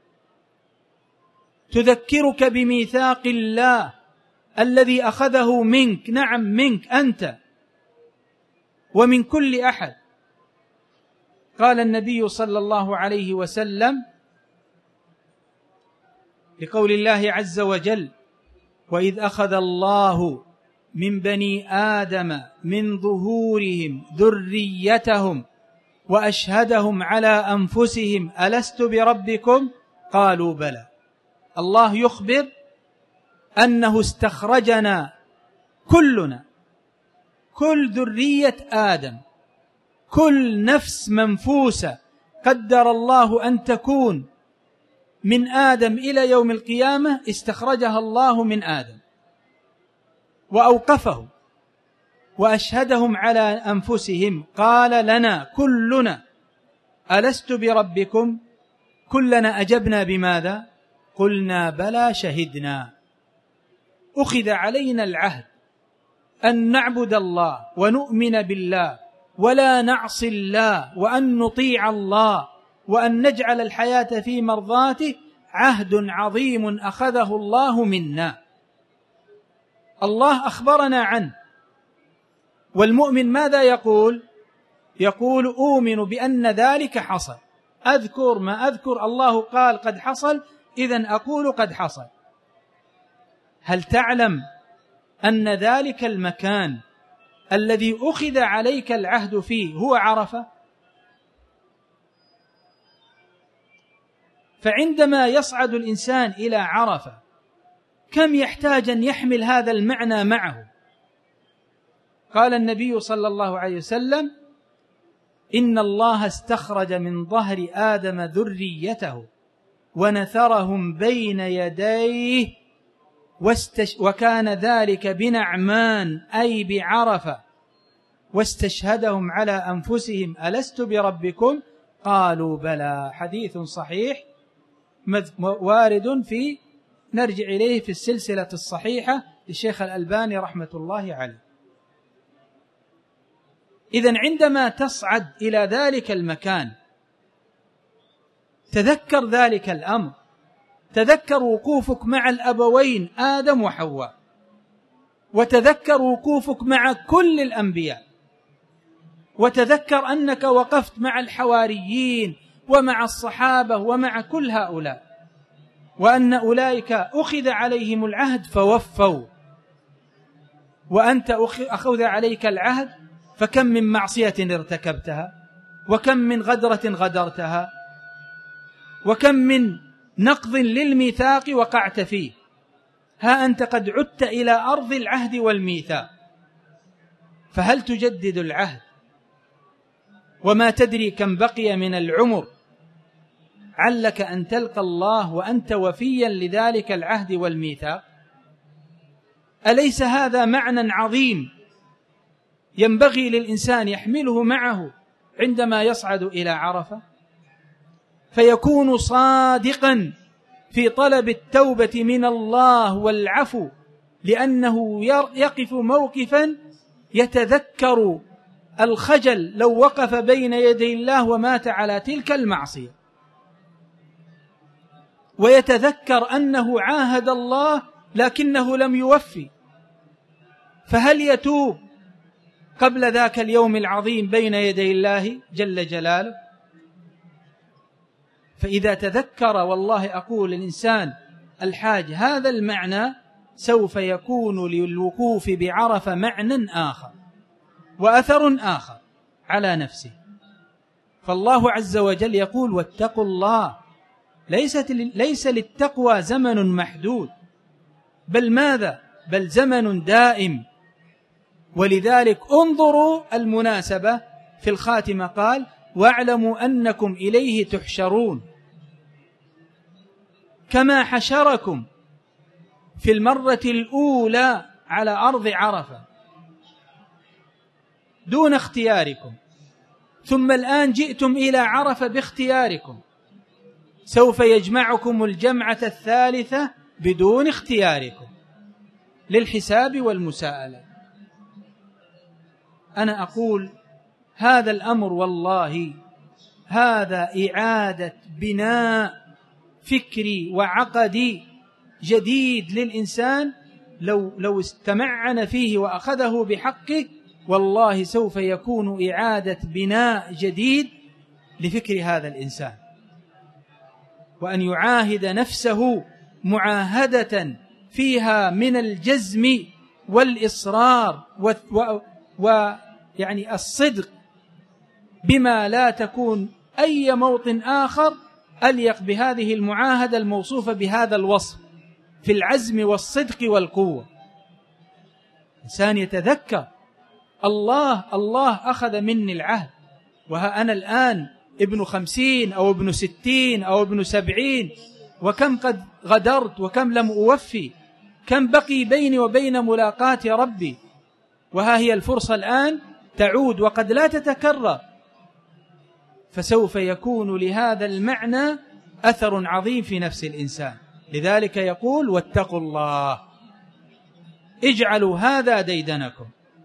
تذكرك بميثاق الله الذي أخذه منك، نعم منك أنت ومن كل أحد. قال النبي صلى الله عليه وسلم لقول الله عز وجل وإذ أخذ الله من بني آدم من ظهورهم ذريتهم وأشهدهم على أنفسهم ألست بربكم قالوا بلى. الله يخبر أنه استخرجنا كلنا، كل ذرية آدم، كل نفس منفوسة قدر الله أن تكون من آدم إلى يوم القيامة استخرجها الله من آدم وأوقفه وأشهدهم على أنفسهم قال لنا كلنا ألست بربكم؟ كلنا أجبنا بماذا؟ قلنا بلى شهدنا. أخذ علينا العهد أن نعبد الله ونؤمن بالله ولا نعصي الله، وأن نطيع الله، وأن نجعل الحياة في مرضاته، عهد عظيم أخذه الله منا. الله أخبرنا عنه، والمؤمن ماذا يقول؟ يقول أؤمن بأن ذلك حصل، أذكر ما أذكر، الله قال قد حصل، إذن أقول قد حصل. هل تعلم أن ذلك المكان الذي أخذ عليك العهد فيه هو عرفة؟ فعندما يصعد الإنسان إلى عرفة كم يحتاج أن يحمل هذا المعنى معه؟ قال النبي صلى الله عليه وسلم: إن الله استخرج من ظهر آدم ذريته ونثرهم بين يديه واستش وكان ذلك بنعمان أي بعرفة، واستشهدهم على أنفسهم ألست بربكم؟ قالوا بلى. حديث صحيح وارد في نرجع إليه في السلسلة الصحيحة للشيخ الألباني رحمة الله عليه. إذن عندما تصعد إلى ذلك المكان تذكر ذلك الأمر، تذكر وقوفك مع الأبوين آدم وحواء، وتذكر وقوفك مع كل الأنبياء، وتذكر أنك وقفت مع الحواريين ومع الصحابة ومع كل هؤلاء، وأن أولئك أخذ عليهم العهد فوفوا، وأنت أخذ عليك العهد فكم من معصية ارتكبتها، وكم من غدرة غدرتها، وكم من نقض للميثاق وقعت فيه. ها أنت قد عدت إلى أرض العهد والميثاق، فهل تجدد العهد وما تدري كم بقي من العمر؟ علك أن تلقى الله وأنت وفيا لذلك العهد والميثاق. أليس هذا معنى عظيم ينبغي للإنسان يحمله معه عندما يصعد إلى عرفة، فيكون صادقا في طلب التوبة من الله والعفو، لأنه يقف موقفا يتذكر الخجل لو وقف بين يدي الله ومات على تلك المعصية، ويتذكر أنه عاهد الله لكنه لم يوفي، فهل يتوب قبل ذاك اليوم العظيم بين يدي الله جل جلاله؟ فإذا تذكر، والله أقول الإنسان الحاج هذا المعنى، سوف يكون للوقوف بعرفة معنى آخر وأثر آخر على نفسه. فالله عز وجل يقول: واتقوا الله. ليست ليس للتقوى زمن محدود، بل ماذا؟ بل زمن دائم. ولذلك انظروا المناسبة في الخاتمة، قال: واعلموا أنكم إليه تحشرون. كما حشركم في المرة الأولى على أرض عرفة دون اختياركم، ثم الآن جئتم إلى عرفة باختياركم، سوف يجمعكم الجمعة الثالثة بدون اختياركم للحساب والمساءلة. أنا أقول هذا الأمر والله هذا إعادة بناء فكري وعقدي جديد للإنسان، لو لو استمعن فيه وأخذه بحقه، والله سوف يكون إعادة بناء جديد لفكر هذا الإنسان، وأن يعاهد نفسه معاهدة فيها من الجزم والإصرار ويعني الصدق بما لا تكون أي موطن آخر أليق بهذه المعاهدة الموصوفة بهذا الوصف في العزم والصدق والقوة. إنسان يتذكر الله الله أخذ مني العهد، وها أنا الآن ابن خمسين أو ابن ستين أو ابن سبعين، وكم قد غدرت وكم لم أوفي، كم بقي بيني وبين ملاقاة ربي، وها هي الفرصة الآن تعود وقد لا تتكرر، فسوف يكون لهذا المعنى أثر عظيم في نفس الإنسان. لذلك يقول واتقوا الله، اجعلوا هذا ديدنكم،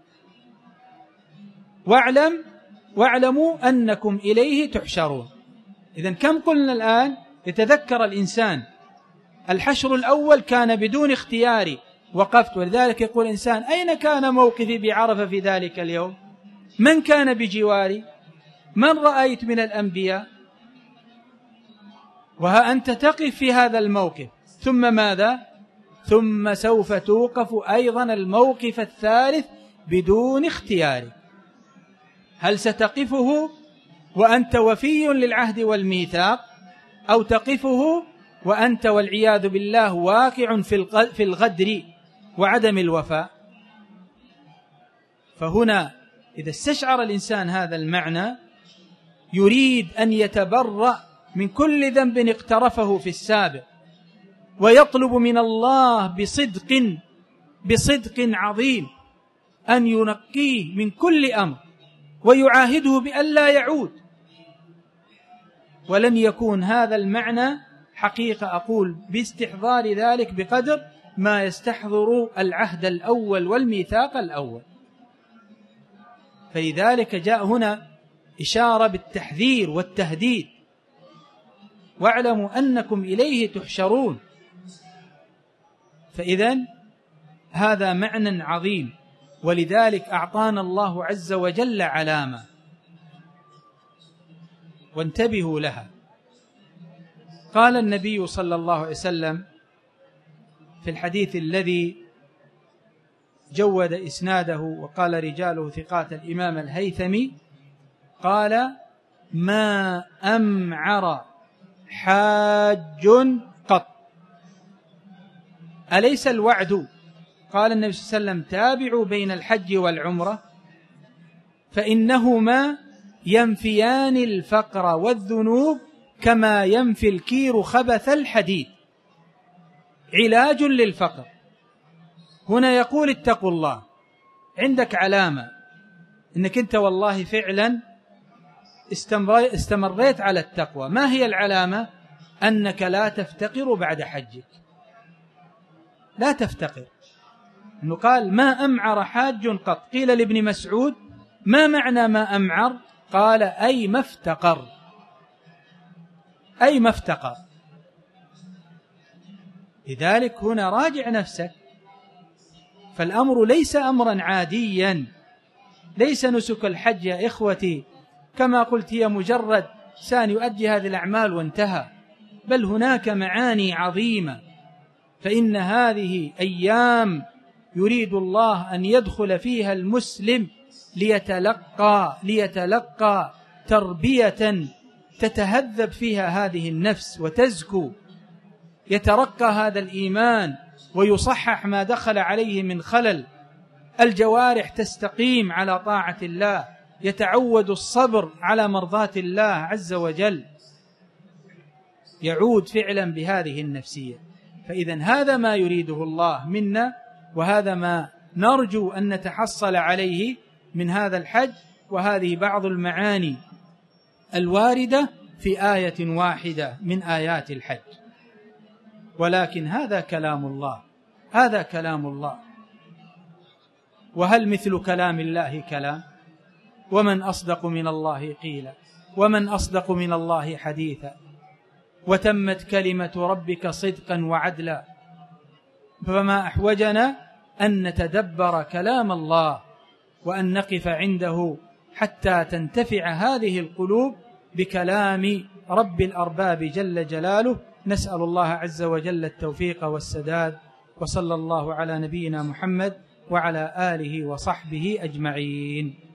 واعلم واعلموا أنكم إليه تحشرون. إذن كم قلنا الآن يتذكر الإنسان؟ الحشر الأول كان بدون اختياري، وقفت، ولذلك يقول الإنسان أين كان موقفي بعرفة في ذلك اليوم؟ من كان بجواري؟ من رأيت من الأنبياء؟ وها أنت تقف في هذا الموقف، ثم ماذا؟ ثم سوف توقف أيضا الموقف الثالث بدون اختياري. هل ستقفه وأنت وفي للعهد والميثاق، أو تقفه وأنت والعياذ بالله واقع في الغدر وعدم الوفاء؟ فهنا إذا استشعر الإنسان هذا المعنى يريد أن يتبرأ من كل ذنب اقترفه في السابق، ويطلب من الله بصدق بصدق عظيم أن ينقيه من كل أمر، ويعاهده بأن لا يعود. ولن يكون هذا المعنى حقيقة أقول باستحضار ذلك بقدر ما يستحضر العهد الأول والميثاق الأول. فلذلك جاء هنا إشارة بالتحذير والتهديد، واعلموا أنكم إليه تحشرون. فإذن هذا معنى عظيم، ولذلك أعطانا الله عز وجل علامة، وانتبهوا لها. قال النبي صلى الله عليه وسلم في الحديث الذي جود إسناده وقال رجاله ثقات الإمام الهيثمي، قال ما أمعر حاج قط. أليس الوعد؟ قال النبي صلى الله عليه وسلم تابعوا بين الحج والعمرة فإنهما ينفيان الفقر والذنوب كما ينفي الكير خبث الحديد. علاج للفقر. هنا يقول اتقوا الله، عندك علامة إنك أنت والله فعلا استمريت على التقوى. ما هي العلامة؟ أنك لا تفتقر بعد حجك، لا تفتقر. إنه قال ما أمعر حاج قط. قيل لابن مسعود ما معنى ما أمعر؟ قال أي ما افتقر، أي ما افتقر. لذلك هنا راجع نفسك، فالأمر ليس أمرا عاديا، ليس نسك الحج يا إخوتي كما قلت هي مجرد إنسان يؤدي هذه الأعمال وانتهى، بل هناك معاني عظيمة. فإن هذه أيام يريد الله أن يدخل فيها المسلم ليتلقى ليتلقى تربية تتهذب فيها هذه النفس وتزكو، يترقى هذا الإيمان ويصحح ما دخل عليه من خلل، الجوارح تستقيم على طاعة الله، يتعود الصبر على مرضاة الله عز وجل، يعود فعلا بهذه النفسية. فإذا هذا ما يريده الله منا، وهذا ما نرجو أن نتحصل عليه من هذا الحج. وهذه بعض المعاني الواردة في آية واحدة من آيات الحج، ولكن هذا كلام الله، هذا كلام الله. وهل مثل كلام الله كلام؟ ومن أصدق من الله قيلا، ومن أصدق من الله حديثا، وتمت كلمة ربك صدقا وعدلا. فما أحوجنا أن نتدبر كلام الله وأن نقف عنده حتى تنتفع هذه القلوب بكلام رب الأرباب جل جلاله. نسأل الله عز وجل التوفيق والسداد، وصلى الله على نبينا محمد وعلى آله وصحبه أجمعين.